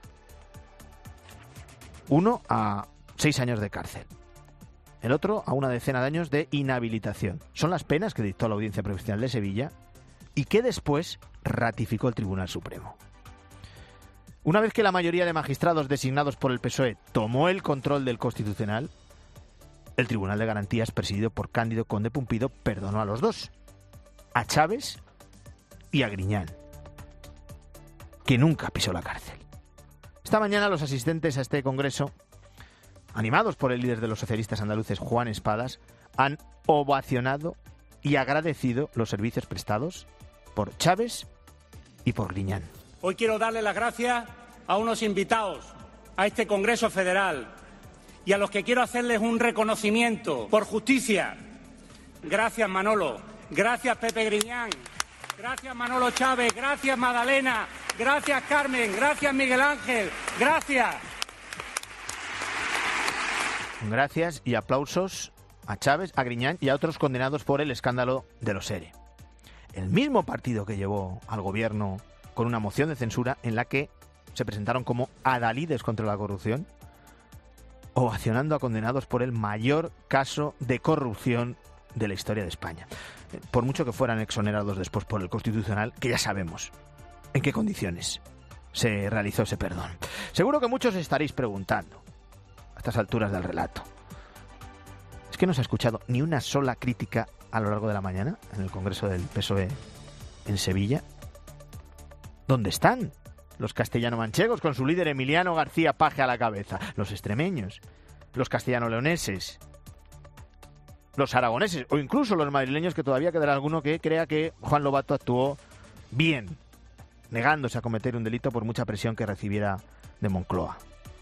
Uno a seis años de cárcel, el otro a una decena de años de inhabilitación. Son las penas que dictó la Audiencia Provincial de Sevilla y que después ratificó el Tribunal Supremo. Una vez que la mayoría de magistrados designados por el P S O E tomó el control del Constitucional, el Tribunal de Garantías, presidido por Cándido Conde Pumpido, perdonó a los dos, a Chaves y a Griñán, que nunca pisó la cárcel. Esta mañana los asistentes a este congreso, animados por el líder de los socialistas andaluces, Juan Espadas, han ovacionado y agradecido los servicios prestados por Chaves y por Griñán. Hoy quiero darle las gracias a unos invitados a este Congreso Federal y a los que quiero hacerles un reconocimiento por justicia. Gracias, Manolo. Gracias, Pepe Griñán. Gracias, Manolo Chávez. Gracias, Magdalena. Gracias, Carmen. Gracias, Miguel Ángel. Gracias. Gracias y aplausos a Chaves, a Griñán y a otros condenados por el escándalo de los ERE. El mismo partido que llevó al gobierno con una moción de censura en la que se presentaron como adalides contra la corrupción, ovacionando a condenados por el mayor caso de corrupción de la historia de España. Por mucho que fueran exonerados después por el Constitucional, que ya sabemos en qué condiciones se realizó ese perdón. Seguro que muchos estaréis preguntando, a estas alturas del relato, ¿es que no se ha escuchado ni una sola crítica a lo largo de la mañana en el Congreso del P S O E en Sevilla? ¿Dónde están los castellano-manchegos con su líder Emiliano García Paje a la cabeza? Los extremeños, los castellano-leoneses, los aragoneses o incluso los madrileños, que todavía quedará alguno que crea que Juan Lobato actuó bien, negándose a cometer un delito por mucha presión que recibiera de Moncloa.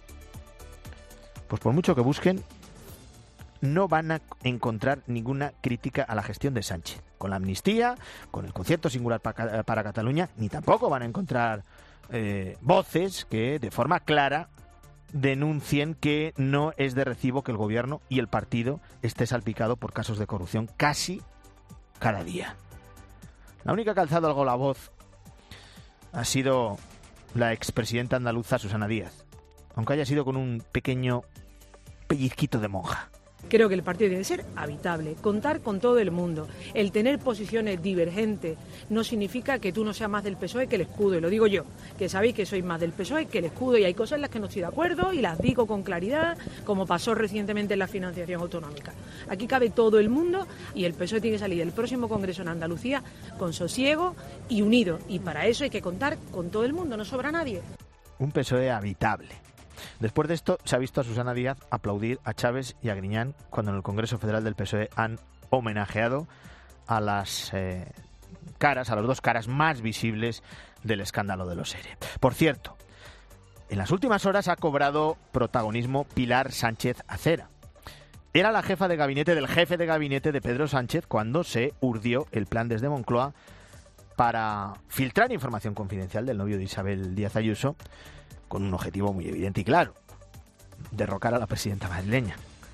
Pues por mucho que busquen, no van a encontrar ninguna crítica a la gestión de Sánchez. Con la amnistía, con el concierto singular para, para Cataluña, ni tampoco van a encontrar eh, voces que de forma clara denuncien que no es de recibo que el gobierno y el partido esté salpicado por casos de corrupción casi cada día. La única que ha alzado algo la voz ha sido la expresidenta andaluza Susana Díaz, aunque haya sido con un pequeño pellizquito de monja. Creo que el partido debe ser habitable, contar con todo el mundo. El tener posiciones divergentes no significa que tú no seas más del P S O E que el escudo, y lo digo yo, que sabéis que soy más del P S O E que el escudo, y hay cosas en las que no estoy de acuerdo y las digo con claridad, como pasó recientemente en la financiación autonómica. Aquí cabe todo el mundo y el P S O E tiene que salir del próximo Congreso en Andalucía con sosiego y unido, y para eso hay que contar con todo el mundo, no sobra nadie. Un P S O E habitable. Después de esto, se ha visto a Susana Díaz aplaudir a Chávez y a Griñán cuando en el Congreso Federal del P S O E han homenajeado a las eh, caras, a las dos caras más visibles del escándalo de los ERE. Por cierto, en las últimas horas ha cobrado protagonismo Pilar Sánchez Acera. Era la jefa de gabinete del jefe de gabinete de Pedro Sánchez cuando se urdió el plan desde Moncloa para filtrar información confidencial del novio de Isabel Díaz Ayuso, con un objetivo muy evidente y claro: derrocar a la presidenta madrileña.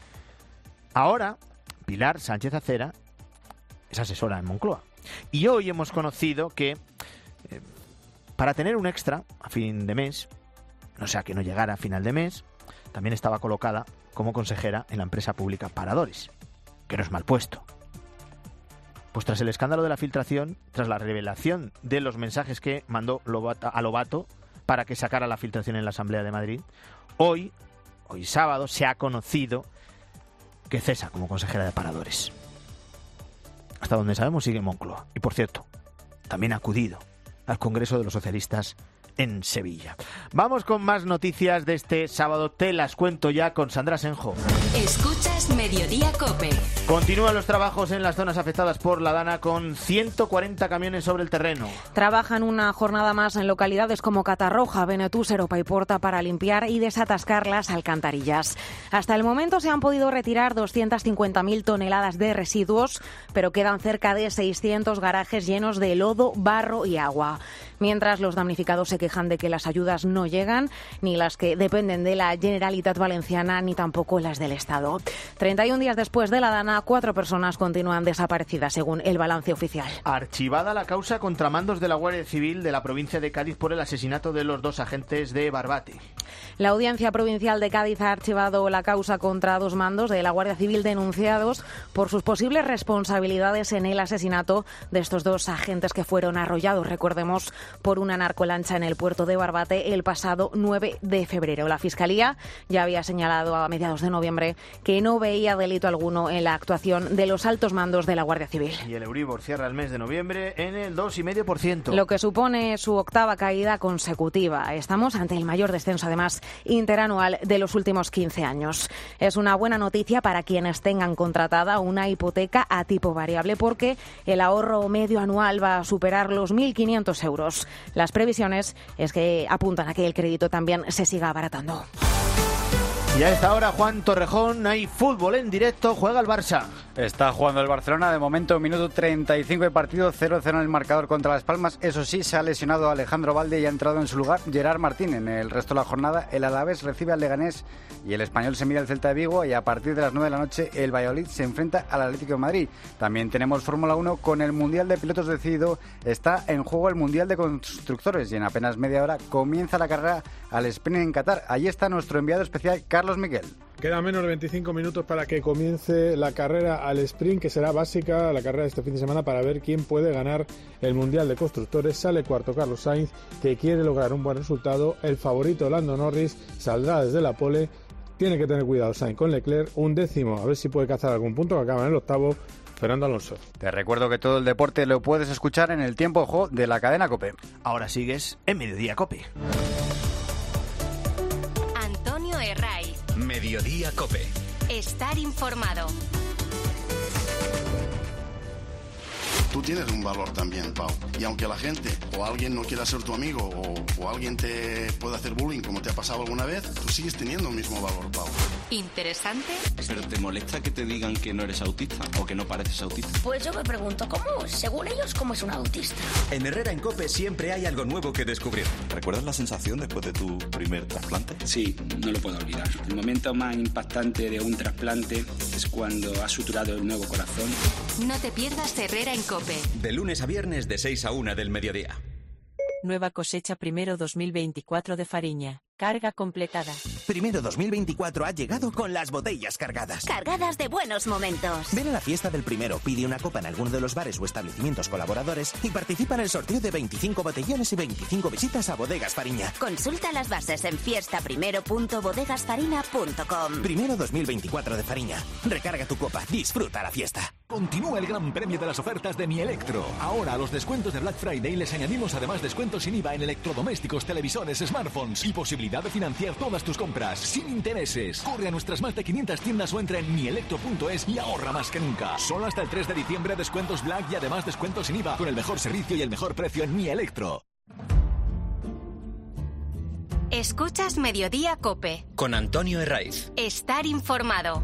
Ahora, Pilar Sánchez Acera es asesora en Moncloa. Y hoy hemos conocido que eh, para tener un extra a fin de mes, o sea que no llegara a final de mes, también estaba colocada como consejera en la empresa pública Paradores, que no es mal puesto. Pues tras el escándalo de la filtración, tras la revelación de los mensajes que mandó Lobato, a Lobato para que sacara la filtración en la Asamblea de Madrid, hoy, hoy sábado, se ha conocido que cesa como consejera de Paradores. Hasta donde sabemos sigue en Moncloa. Y por cierto, también ha acudido al Congreso de los Socialistas en Sevilla. Vamos con más noticias de este sábado. Te las cuento ya con Sandra Senjo. Escuchas Mediodía COPE. Continúan los trabajos en las zonas afectadas por la Dana con ciento cuarenta camiones sobre el terreno. Trabajan una jornada más en localidades como Catarroja, Benetús, Eropa y Porta para limpiar y desatascar las alcantarillas. Hasta el momento se han podido retirar doscientas cincuenta mil toneladas de residuos, pero quedan cerca de seiscientos garajes llenos de lodo, barro y agua. Mientras los damnificados se quejan de que las ayudas no llegan, ni las que dependen de la Generalitat Valenciana, ni tampoco las del Estado. treinta y un días después de la Dana, cuatro personas continúan desaparecidas, según el balance oficial. Archivada la causa contra mandos de la Guardia Civil de la provincia de Cádiz por el asesinato de los dos agentes de Barbate. La Audiencia Provincial de Cádiz ha archivado la causa contra dos mandos de la Guardia Civil denunciados por sus posibles responsabilidades en el asesinato de estos dos agentes que fueron arrollados, recordemos, por una narcolancha en el puerto de Barbate el pasado nueve de febrero. La Fiscalía ya había señalado a mediados de noviembre que no veía delito alguno en la actuación de los altos mandos de la Guardia Civil. Y el Euribor cierra el mes de noviembre en el dos coma cinco por ciento. Lo que supone su octava caída consecutiva. Estamos ante el mayor descenso, además, interanual de los últimos quince años. Es una buena noticia para quienes tengan contratada una hipoteca a tipo variable, porque el ahorro medio anual va a superar los mil quinientos euros. Las previsiones es que apuntan a que el crédito también se siga abaratando. Y a esta hora, Juan Torrejón, hay fútbol en directo, juega el Barça. Está jugando el Barcelona, de momento minuto treinta y cinco de partido, cero cero en el marcador contra Las Palmas. Eso sí, se ha lesionado Alejandro Valde y ha entrado en su lugar Gerard Martín. En el resto de la jornada, el Alavés recibe al Leganés y el Español se mira al Celta de Vigo, y a partir de las nueve de la noche el Valladolid se enfrenta al Atlético de Madrid. También tenemos Fórmula uno con el Mundial de Pilotos decidido. Está en juego el Mundial de Constructores y en apenas media hora comienza la carrera al sprint en Qatar. Allí está nuestro enviado especial Carlos Miguel. Quedan menos de veinticinco minutos para que comience la carrera al sprint, que será básica la carrera de este fin de semana para ver quién puede ganar el Mundial de Constructores. Sale cuarto Carlos Sainz, que quiere lograr un buen resultado. El favorito Lando Norris saldrá desde la pole. Tiene que tener cuidado Sainz con Leclerc. Un décimo, a ver si puede cazar algún punto, que acaba en el octavo Fernando Alonso. Te recuerdo que todo el deporte lo puedes escuchar en el tiempo de juego de la cadena COPE. Ahora sigues en Mediodía COPE. Antonio Herraiz. Mediodía COPE. Estar informado. tú tienes un valor también, Pau. Y aunque la gente o alguien no quiera ser tu amigo o, o alguien te pueda hacer bullying como te ha pasado alguna vez, tú sigues teniendo el mismo valor, Pau. ¿Interesante? ¿Pero te molesta que te digan que no eres autista o que no pareces autista? Pues yo me pregunto, ¿cómo, según ellos, cómo es un autista? En Herrera en COPE siempre hay algo nuevo que descubrir. ¿Recuerdas la sensación después de tu primer trasplante? Sí, no lo puedo olvidar. El momento más impactante de un trasplante es cuando has suturado el nuevo corazón. No te pierdas Herrera en COPE. De lunes a viernes de seis a una del mediodía. Nueva cosecha primero dos mil veinticuatro de Fariña. Carga completada. Primero dos mil veinticuatro ha llegado con las botellas cargadas. Cargadas de buenos momentos. Ven a la fiesta del primero, pide una copa en alguno de los bares o establecimientos colaboradores y participa en el sorteo de veinticinco botellones y veinticinco visitas a Bodegas Fariña. Consulta las bases en fiesta primero punto bodegas farina punto com. Primero dos mil veinticuatro de Fariña. Recarga tu copa, disfruta la fiesta. Continúa el gran premio de las ofertas de Mi Electro. Ahora a los descuentos de Black Friday les añadimos además descuentos sin I V A en electrodomésticos, televisores, smartphones y posibilidad de financiar todas tus compras sin intereses. Corre a nuestras más de quinientas tiendas o entra en mi electro punto es y ahorra más que nunca. Solo hasta el tres de diciembre descuentos Black y además descuentos sin I V A con el mejor servicio y el mejor precio en Mi Electro. Escuchas Mediodía COPE. Con Antonio Herraiz. Estar informado.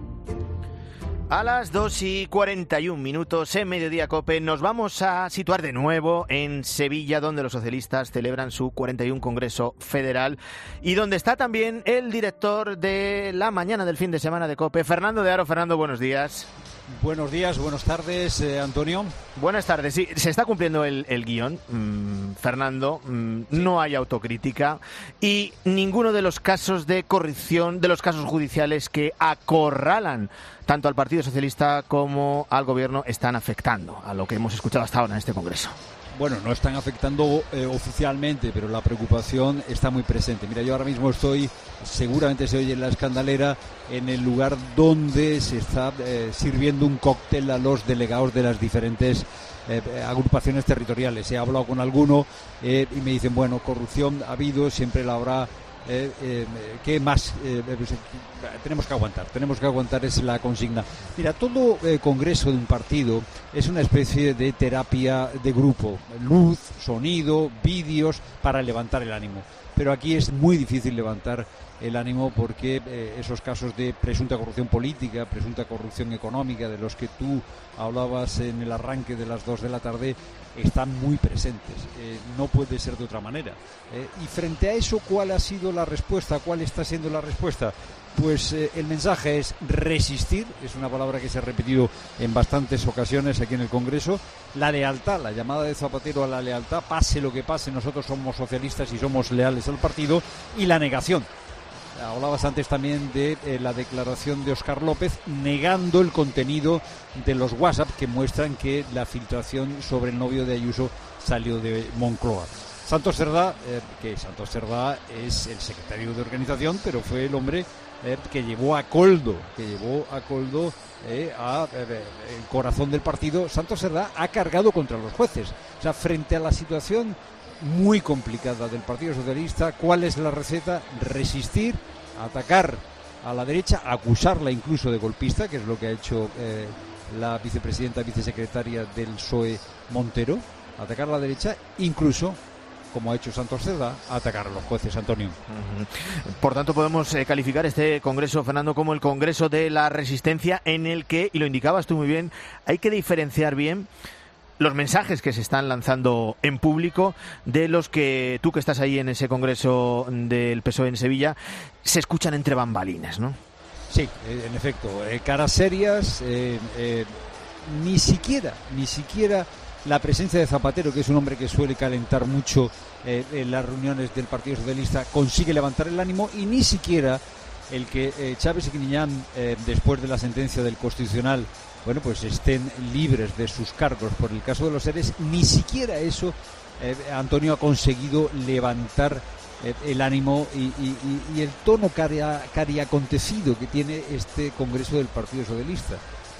A las dos y cuarenta y un minutos en Mediodía COPE nos vamos a situar de nuevo en Sevilla, donde los socialistas celebran su cuarenta y uno Congreso Federal y donde está también el director de la mañana del fin de semana de COPE, Fernando de Aro. Fernando, buenos días. Buenos días, buenas tardes, eh, Antonio. Buenas tardes. Sí, se está cumpliendo el, el guión, mmm, Fernando. Mmm, sí. No hay autocrítica y ninguno de los casos de corrupción, de los casos judiciales que acorralan tanto al Partido Socialista como al Gobierno están afectando a lo que hemos escuchado hasta ahora en este Congreso. Bueno, no están afectando eh, oficialmente, pero la preocupación está muy presente. Mira, yo ahora mismo estoy, seguramente se oye en la escandalera, en el lugar donde se está eh, sirviendo un cóctel a los delegados de las diferentes eh, agrupaciones territoriales. He hablado con alguno eh, y me dicen, bueno, corrupción ha habido, siempre la habrá. Eh, eh, ¿Qué más? Eh, eh, tenemos que aguantar, tenemos que aguantar, es la consigna. Mira, todo eh, congreso de un partido es una especie de terapia de grupo, luz, sonido, vídeos para levantar el ánimo. Pero aquí es muy difícil levantar el ánimo porque eh, esos casos de presunta corrupción política, presunta corrupción económica, de los que tú hablabas en el arranque de las dos de la tarde, están muy presentes. Eh, no puede ser de otra manera. Eh, y frente a eso, ¿cuál ha sido la respuesta? ¿Cuál está siendo la respuesta? Pues eh, el mensaje es resistir, es una palabra que se ha repetido en bastantes ocasiones aquí en el Congreso. La lealtad, la llamada de Zapatero a la lealtad, pase lo que pase, nosotros somos socialistas y somos leales al partido. Y la negación. Hablabas antes también de eh, la declaración de Óscar López negando el contenido de los WhatsApp que muestran que la filtración sobre el novio de Ayuso salió de Moncloa. Santos Cerdá, eh, que Santos Cerdá es el secretario de organización, pero fue el hombre eh, que llevó a Coldo, que llevó a Coldo eh, a eh, el corazón del partido. Santos Cerdá ha cargado contra los jueces. O sea, frente a la situación muy complicada del Partido Socialista, ¿cuál es la receta? Resistir, atacar a la derecha, acusarla incluso de golpista, que es lo que ha hecho eh, la vicepresidenta, vicesecretaria del P S O E, Montero, atacar a la derecha, incluso, como ha hecho Santos Cerdá, atacar a los jueces, Antonio. Uh-huh. Por tanto, podemos eh, calificar este Congreso, Fernando, como el Congreso de la Resistencia, en el que, y lo indicabas tú muy bien, hay que diferenciar bien los mensajes que se están lanzando en público de los que tú, que estás ahí en ese Congreso del P S O E en Sevilla, se escuchan entre bambalinas, ¿no? Sí, eh, en efecto, eh, caras serias, eh, eh, ni siquiera, ni siquiera la presencia de Zapatero, que es un hombre que suele calentar mucho eh, en las reuniones del Partido Socialista, consigue levantar el ánimo, y ni siquiera el que eh, Chávez y Griñán, eh, después de la sentencia del Constitucional, bueno, pues estén libres de sus cargos por el caso de los seres, ni siquiera eso eh, Antonio ha conseguido levantar eh, el ánimo y, y, y el tono cari, cari acontecido que tiene este Congreso del Partido Socialista.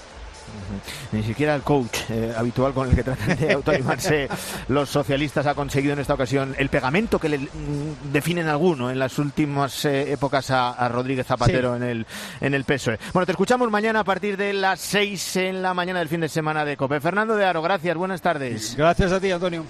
Uh-huh. Ni siquiera el coach eh, habitual con el que tratan de autoanimarse los socialistas ha conseguido en esta ocasión el pegamento que le mm, definen alguno en las últimas eh, épocas a, a Rodríguez Zapatero sí. en el en el P S O E. Bueno, te escuchamos mañana a partir de las seis en la mañana del fin de semana de COPE. Fernando de Aro, gracias, buenas tardes. Gracias a ti, Antonio.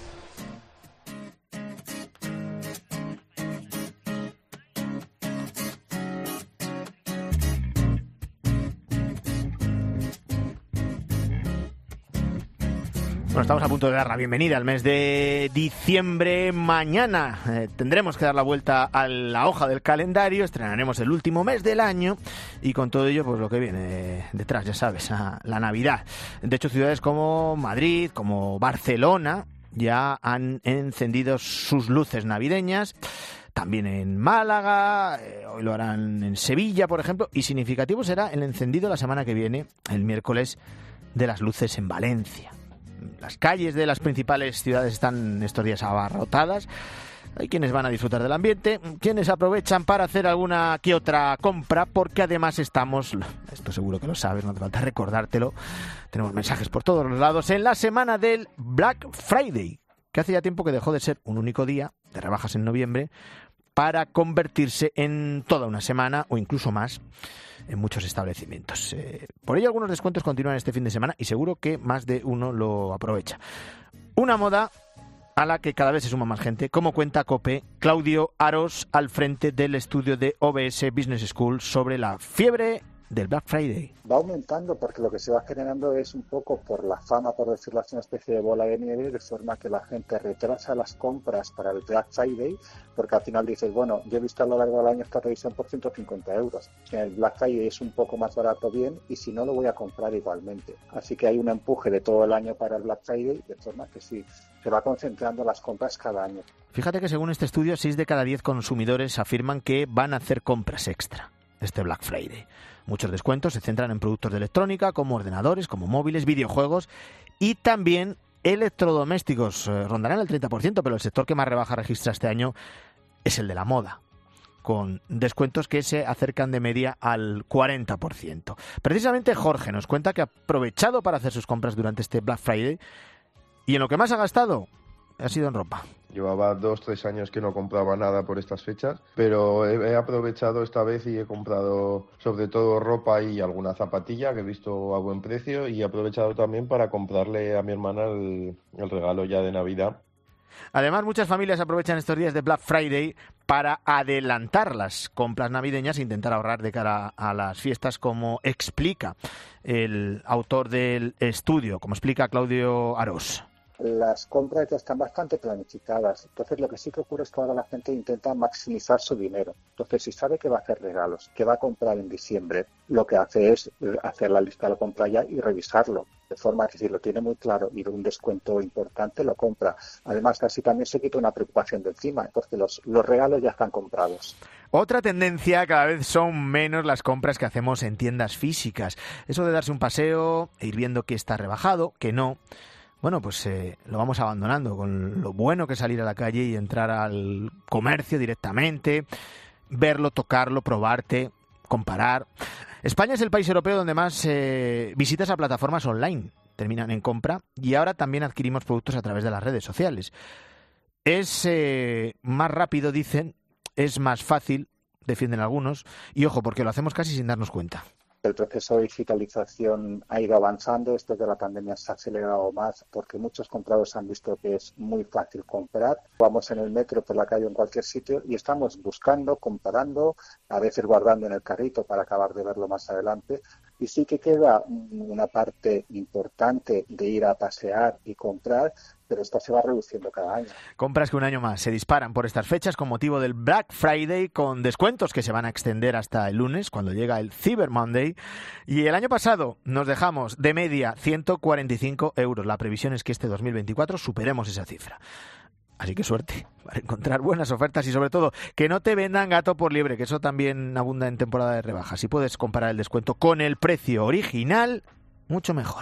Bueno, estamos a punto de dar la bienvenida al mes de diciembre. Mañana eh, tendremos que dar la vuelta a la hoja del calendario, estrenaremos el último mes del año y con todo ello, pues lo que viene detrás, ya sabes, a la Navidad. De hecho, ciudades como Madrid, como Barcelona, ya han encendido sus luces navideñas. También en Málaga, eh, hoy lo harán en Sevilla, por ejemplo, y significativo será el encendido la semana que viene, el miércoles, de las luces en Valencia. Las calles de las principales ciudades están estos días abarrotadas. Hay quienes van a disfrutar del ambiente, quienes aprovechan para hacer alguna que otra compra, porque además estamos, esto seguro que lo sabes, no hace falta recordártelo, tenemos mensajes por todos los lados, en la semana del Black Friday, que hace ya tiempo que dejó de ser un único día de rebajas en noviembre para convertirse en toda una semana o incluso más en muchos establecimientos. Eh, por ello, algunos descuentos continúan este fin de semana y seguro que más de uno lo aprovecha. Una moda a la que cada vez se suma más gente, como cuenta COPE, Claudio Aros, al frente del estudio de O B S Business School sobre la fiebre del Black Friday. Va aumentando porque lo que se va generando es un poco por la fama, por decirlo así, una especie de bola de nieve, de forma que la gente retrasa las compras para el Black Friday, porque al final dices, bueno, yo he visto a lo largo del año esta televisión por ciento cincuenta euros. El Black Friday es un poco más barato, bien, y si no lo voy a comprar igualmente. Así que hay un empuje de todo el año para el Black Friday, de forma que sí, se va concentrando las compras cada año. Fíjate que según este estudio, seis de cada diez consumidores afirman que van a hacer compras extra este Black Friday. Muchos descuentos se centran en productos de electrónica, como ordenadores, como móviles, videojuegos y también electrodomésticos. Eh, rondarán el treinta por ciento, pero el sector que más rebaja registra este año es el de la moda, con descuentos que se acercan de media al cuarenta por ciento. Precisamente Jorge nos cuenta que ha aprovechado para hacer sus compras durante este Black Friday y en lo que más ha gastado ha sido en ropa. Llevaba dos, tres años que no compraba nada por estas fechas, pero he, he aprovechado esta vez y he comprado sobre todo ropa y alguna zapatilla que he visto a buen precio, y he aprovechado también para comprarle a mi hermana el, el regalo ya de Navidad. Además, muchas familias aprovechan estos días de Black Friday para adelantar las compras navideñas e intentar ahorrar de cara a las fiestas, como explica el autor del estudio, como explica Claudio Aros. Las compras ya están bastante planificadas. Entonces, lo que sí que ocurre es que ahora la gente intenta maximizar su dinero. Entonces, si sabe que va a hacer regalos, que va a comprar en diciembre, lo que hace es hacer la lista de la compra ya y revisarlo. De forma que si lo tiene muy claro y de un descuento importante, lo compra. Además, así también se quita una preocupación de encima, porque los, los regalos ya están comprados. Otra tendencia, cada vez son menos las compras que hacemos en tiendas físicas. Eso de darse un paseo e ir viendo qué está rebajado, qué no. Bueno, pues eh, lo vamos abandonando, con lo bueno que es salir a la calle y entrar al comercio directamente, verlo, tocarlo, probarte, comparar. España es el país europeo donde más eh, visitas a plataformas online terminan en compra, y ahora también adquirimos productos a través de las redes sociales. Es eh, más rápido, dicen, es más fácil, defienden algunos, y ojo, porque lo hacemos casi sin darnos cuenta. El proceso de digitalización ha ido avanzando, después de la pandemia se ha acelerado más porque muchos compradores han visto que es muy fácil comprar. Vamos en el metro, por la calle o en cualquier sitio y estamos buscando, comparando, a veces guardando en el carrito para acabar de verlo más adelante. Y sí que queda una parte importante de ir a pasear y comprar, pero esto se va reduciendo cada año. Compras que un año más se disparan por estas fechas con motivo del Black Friday, con descuentos que se van a extender hasta el lunes, cuando llega el Cyber Monday. Y el año pasado nos dejamos de media ciento cuarenta y cinco euros. La previsión es que este dos mil veinticuatro superemos esa cifra. Así que suerte para encontrar buenas ofertas y sobre todo que no te vendan gato por liebre, que eso también abunda en temporada de rebajas. Si puedes comparar el descuento con el precio original, mucho mejor.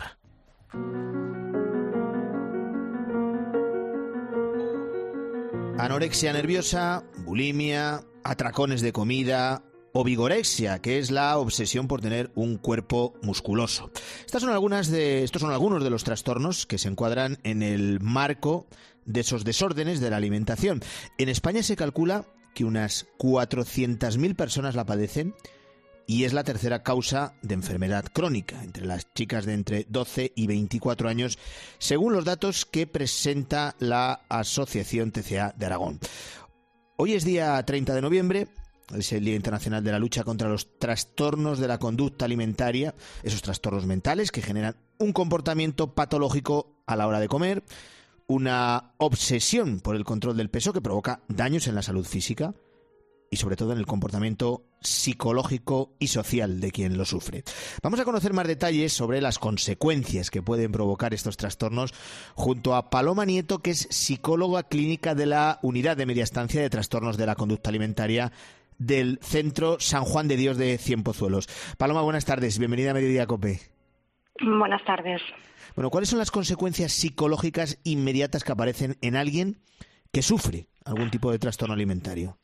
Anorexia nerviosa, bulimia, atracones de comida, o vigorexia, que es la obsesión por tener un cuerpo musculoso. Estas son algunas de, estos son algunos de los trastornos que se encuadran en el marco de esos desórdenes de la alimentación. En España se calcula que unas cuatrocientas mil personas la padecen y es la tercera causa de enfermedad crónica entre las chicas de entre doce y veinticuatro años, según los datos que presenta la Asociación T C A de Aragón. Hoy es día treinta de noviembre, es el Día Internacional de la Lucha contra los Trastornos de la Conducta Alimentaria, esos trastornos mentales que generan un comportamiento patológico a la hora de comer, una obsesión por el control del peso que provoca daños en la salud física y sobre todo en el comportamiento psicológico y social de quien lo sufre. Vamos a conocer más detalles sobre las consecuencias que pueden provocar estos trastornos junto a Paloma Nieto, que es psicóloga clínica de la Unidad de Media Estancia de Trastornos de la Conducta Alimentaria del Centro San Juan de Dios de Ciempozuelos. Paloma, buenas tardes. Bienvenida a Mediodía COPE. Buenas tardes. Bueno, ¿cuáles son las consecuencias psicológicas inmediatas que aparecen en alguien que sufre algún tipo de trastorno alimentario?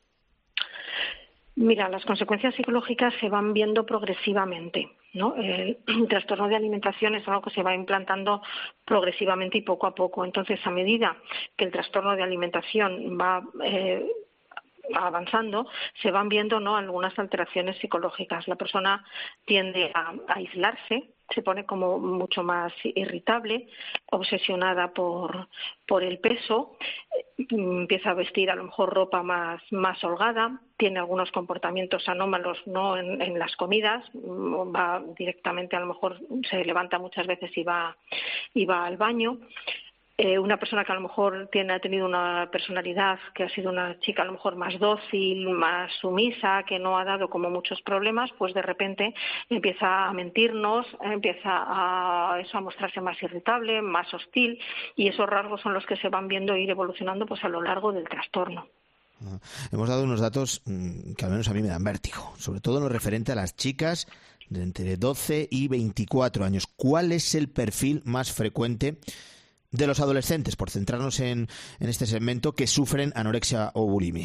Mira, las consecuencias psicológicas se van viendo progresivamente, ¿no? El trastorno de alimentación es algo que se va implantando progresivamente y poco a poco. Entonces, a medida que el trastorno de alimentación va eh, avanzando, se van viendo, ¿no?, algunas alteraciones psicológicas. La persona tiende a, a aislarse, se pone como mucho más irritable, obsesionada por, por el peso, empieza a vestir a lo mejor ropa más, más holgada, tiene algunos comportamientos anómalos, ¿no?, en, en las comidas, va directamente, a lo mejor se levanta muchas veces y va, y va al baño. Eh, una persona que a lo mejor tiene, ha tenido una personalidad que ha sido una chica a lo mejor más dócil, más sumisa, que no ha dado como muchos problemas, pues de repente empieza a mentirnos, empieza a, eso, a mostrarse más irritable, más hostil, y esos rasgos son los que se van viendo ir evolucionando pues a lo largo del trastorno. Hemos dado unos datos mmm, que al menos a mí me dan vértigo, sobre todo en lo referente a las chicas de entre doce y veinticuatro años. ¿Cuál es el perfil más frecuente de los adolescentes, por centrarnos en, en este segmento, que sufren anorexia o bulimia?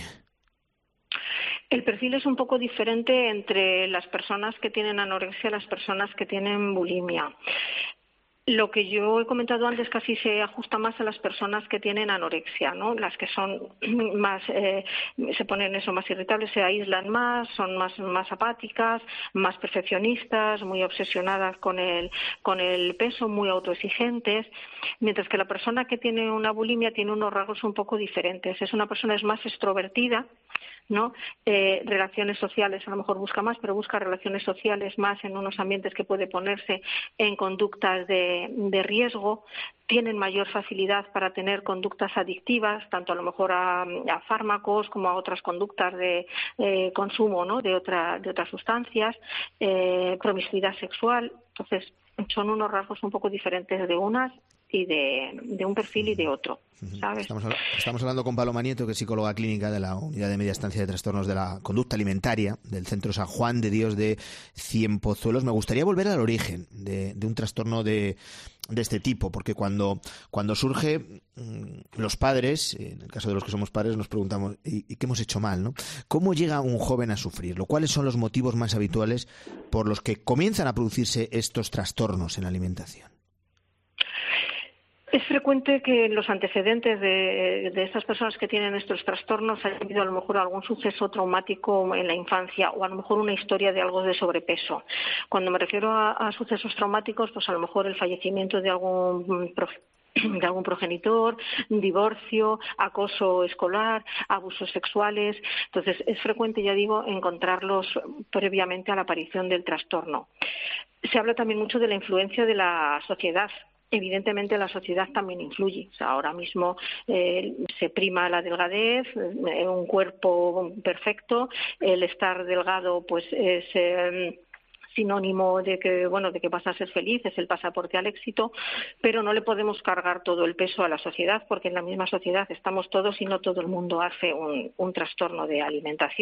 El perfil es un poco diferente entre las personas que tienen anorexia y las personas que tienen bulimia. Lo que yo he comentado antes casi se ajusta más a las personas que tienen anorexia, ¿no? Las que son más, eh, se ponen eso más irritables, se aíslan más, son más, más apáticas, más perfeccionistas, muy obsesionadas con el, con el peso, muy autoexigentes, mientras que la persona que tiene una bulimia tiene unos rasgos un poco diferentes. Es una persona es más extrovertida, ¿no? Eh, relaciones sociales a lo mejor busca más, pero busca relaciones sociales más en unos ambientes que puede ponerse en conductas de, de riesgo, tienen mayor facilidad para tener conductas adictivas, tanto a lo mejor a, a fármacos como a otras conductas de eh, consumo, ¿no?, de, otra, de otras sustancias, eh, promiscuidad sexual. Entonces, son unos rasgos un poco diferentes de unas y de, de un perfil y de otro, ¿sabes? Estamos, estamos hablando con Paloma Nieto, que es psicóloga clínica de la Unidad de Media Estancia de Trastornos de la Conducta Alimentaria del Centro San Juan de Dios de Ciempozuelos. Me gustaría volver al origen de, de un trastorno de, de este tipo, porque cuando, cuando surge, los padres, en el caso de los que somos padres, nos preguntamos ¿y, y qué hemos hecho mal, ¿no? ¿Cómo llega un joven a sufrirlo? ¿Cuáles son los motivos más habituales por los que comienzan a producirse estos trastornos en la alimentación? Es frecuente que los antecedentes de, de estas personas que tienen estos trastornos haya habido a lo mejor algún suceso traumático en la infancia o a lo mejor una historia de algo de sobrepeso. Cuando me refiero a, a sucesos traumáticos, pues a lo mejor el fallecimiento de algún de algún progenitor, divorcio, acoso escolar, abusos sexuales. Entonces, es frecuente, ya digo, encontrarlos previamente a la aparición del trastorno. Se habla también mucho de la influencia de la sociedad. Evidentemente la sociedad también influye. O sea, ahora mismo eh, se prima la delgadez, eh, un cuerpo perfecto, el estar delgado pues es eh, sinónimo de que bueno de que vas a ser feliz, es el pasaporte al éxito, pero no le podemos cargar todo el peso a la sociedad, porque en la misma sociedad estamos todos y no todo el mundo hace un, un trastorno de alimentación.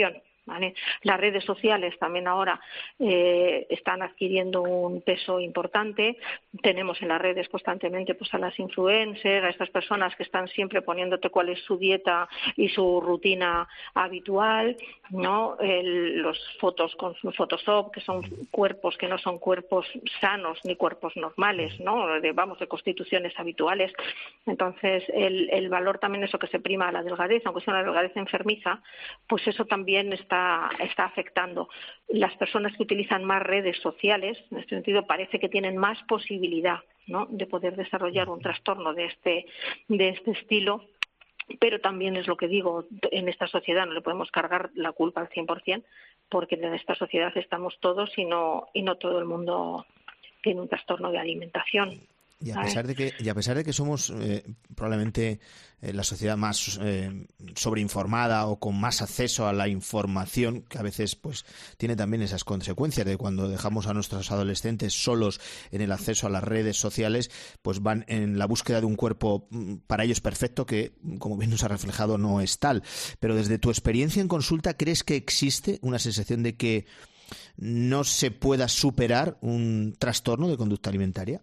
¿vale? Las redes sociales también ahora eh, están adquiriendo un peso importante. Tenemos en las redes constantemente pues a las influencers, a estas personas que están siempre poniéndote cuál es su dieta y su rutina habitual, ¿no? El, los fotos con su Photoshop, que son cuerpos que no son cuerpos sanos ni cuerpos normales, ¿no? De, vamos, de constituciones habituales. Entonces, el, el valor también, eso que se prima a la delgadez, aunque sea una delgadez enfermiza, pues eso también está Está, está afectando. Las personas que utilizan más redes sociales, en este sentido, parece que tienen más posibilidad, ¿no?, de poder desarrollar un trastorno de este, de este estilo, pero también es lo que digo, en esta sociedad no le podemos cargar la culpa al cien por ciento, porque en esta sociedad estamos todos y no, y no todo el mundo tiene un trastorno de alimentación. Y a pesar de que, y a pesar de que somos eh, probablemente eh, la sociedad más eh, sobreinformada o con más acceso a la información, que a veces pues tiene también esas consecuencias de cuando dejamos a nuestros adolescentes solos en el acceso a las redes sociales, pues van en la búsqueda de un cuerpo para ellos perfecto que, como bien nos ha reflejado, no es tal. Pero desde tu experiencia en consulta, ¿crees que existe una sensación de que no se pueda superar un trastorno de conducta alimentaria?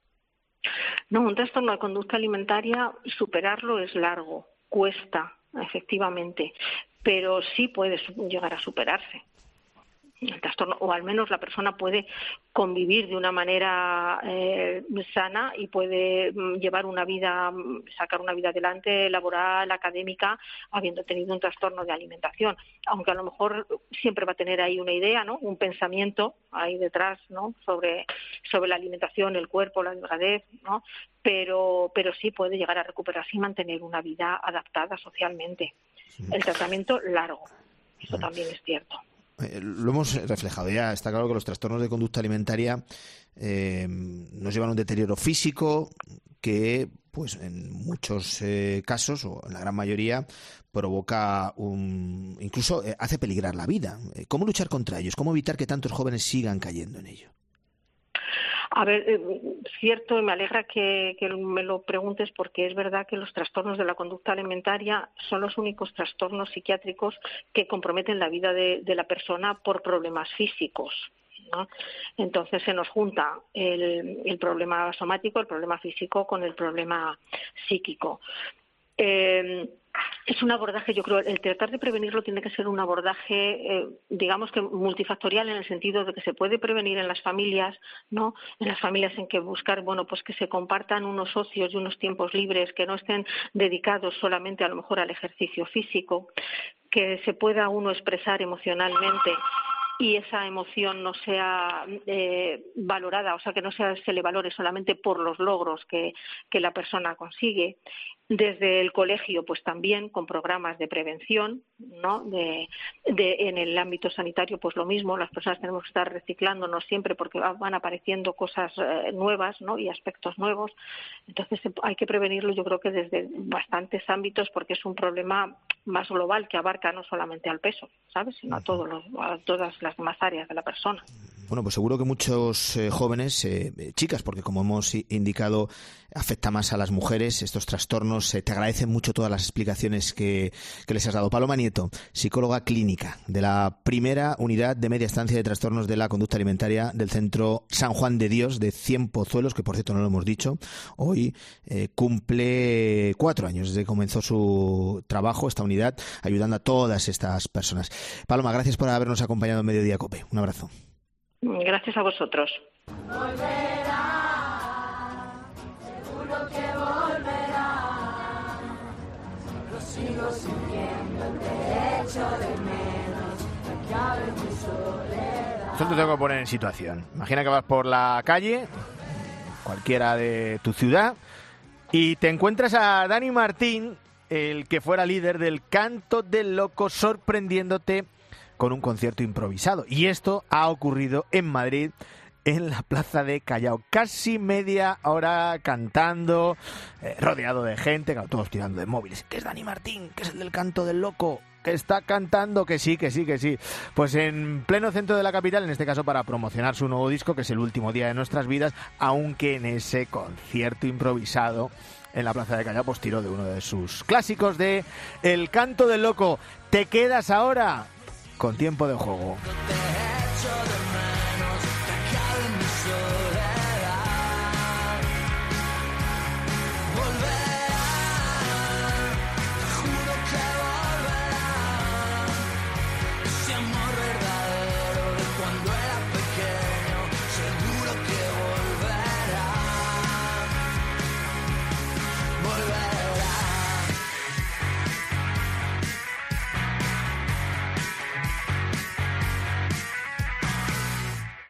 No, un trastorno de conducta alimentaria, superarlo es largo, cuesta, efectivamente, pero sí puede llegar a superarse. El trastorno, o al menos la persona puede convivir de una manera eh, sana y puede llevar una vida, sacar una vida adelante, laboral, académica, habiendo tenido un trastorno de alimentación. Aunque a lo mejor siempre va a tener ahí una idea, ¿no?, un pensamiento ahí detrás, ¿no?, sobre, sobre la alimentación, el cuerpo, la delgadez, ¿no?, pero, pero sí puede llegar a recuperarse y mantener una vida adaptada socialmente. Sí. El tratamiento largo, eso sí. También es cierto. Eh, lo hemos reflejado ya, está claro que los trastornos de conducta alimentaria eh, nos llevan a un deterioro físico que, pues en muchos eh, casos, o en la gran mayoría, provoca un... incluso eh, hace peligrar la vida. ¿Cómo luchar contra ellos? ¿Cómo evitar que tantos jóvenes sigan cayendo en ello? A ver, eh, cierto, y me alegra que, que me lo preguntes, porque es verdad que los trastornos de la conducta alimentaria son los únicos trastornos psiquiátricos que comprometen la vida de, de la persona por problemas físicos, ¿no? Entonces se nos junta el, el problema somático, el problema físico con el problema psíquico. Eh, es un abordaje, yo creo, el tratar de prevenirlo tiene que ser un abordaje, eh, digamos que multifactorial, en el sentido de que se puede prevenir en las familias, ¿no? En las familias en que buscar, bueno, pues que se compartan unos ocios y unos tiempos libres que no estén dedicados solamente a lo mejor al ejercicio físico, que se pueda uno expresar emocionalmente y esa emoción no sea eh, valorada, o sea, que no sea, se le valore solamente por los logros que, que la persona consigue. Desde el colegio, pues también con programas de prevención, ¿no? De, de, en el ámbito sanitario, pues lo mismo, las personas tenemos que estar reciclándonos siempre porque van apareciendo cosas eh, nuevas, ¿no? Y aspectos nuevos. Entonces hay que prevenirlo, yo creo que desde bastantes ámbitos, porque es un problema más global que abarca no solamente al peso, ¿sabes?, sino a, todos los, a todas las demás áreas de la persona. Bueno, pues seguro que muchos eh, jóvenes, eh, chicas, porque como hemos indicado, afecta más a las mujeres estos trastornos. Eh, te agradecen mucho todas las explicaciones que, que les has dado. Paloma Nieto, psicóloga clínica de la primera unidad de media estancia de trastornos de la conducta alimentaria del Centro San Juan de Dios de Cienpozuelos, que por cierto no lo hemos dicho, hoy eh, cumple cuatro años desde que comenzó su trabajo, esta unidad, ayudando a todas estas personas. Paloma, gracias por habernos acompañado en Mediodía COPE. Un abrazo. Gracias a vosotros. Volverá, seguro que volverá. Lo sigo sintiendo, el derecho de menos, la clave de mi soledad. Solo te tengo que poner en situación. Imagina que vas por la calle, cualquiera de tu ciudad, y te encuentras a Dani Martín, el que fuera líder del Canto del Loco, sorprendiéndote con un concierto improvisado. Y esto ha ocurrido en Madrid, en la plaza de Callao. Casi media hora cantando, eh, rodeado de gente, claro, todos tirando de móviles. ¿Qué es Dani Martín? ¿Qué es el del Canto del Loco? ¿Que está cantando? Que sí, que sí, que sí. Pues en pleno centro de la capital, en este caso para promocionar su nuevo disco, que es El último día de nuestras vidas, aunque en ese concierto improvisado en la plaza de Callao, pues tiró de uno de sus clásicos de El Canto del Loco. ¿Te quedas ahora con tiempo de juego. Te echo de menos, te cabe en mis ojos.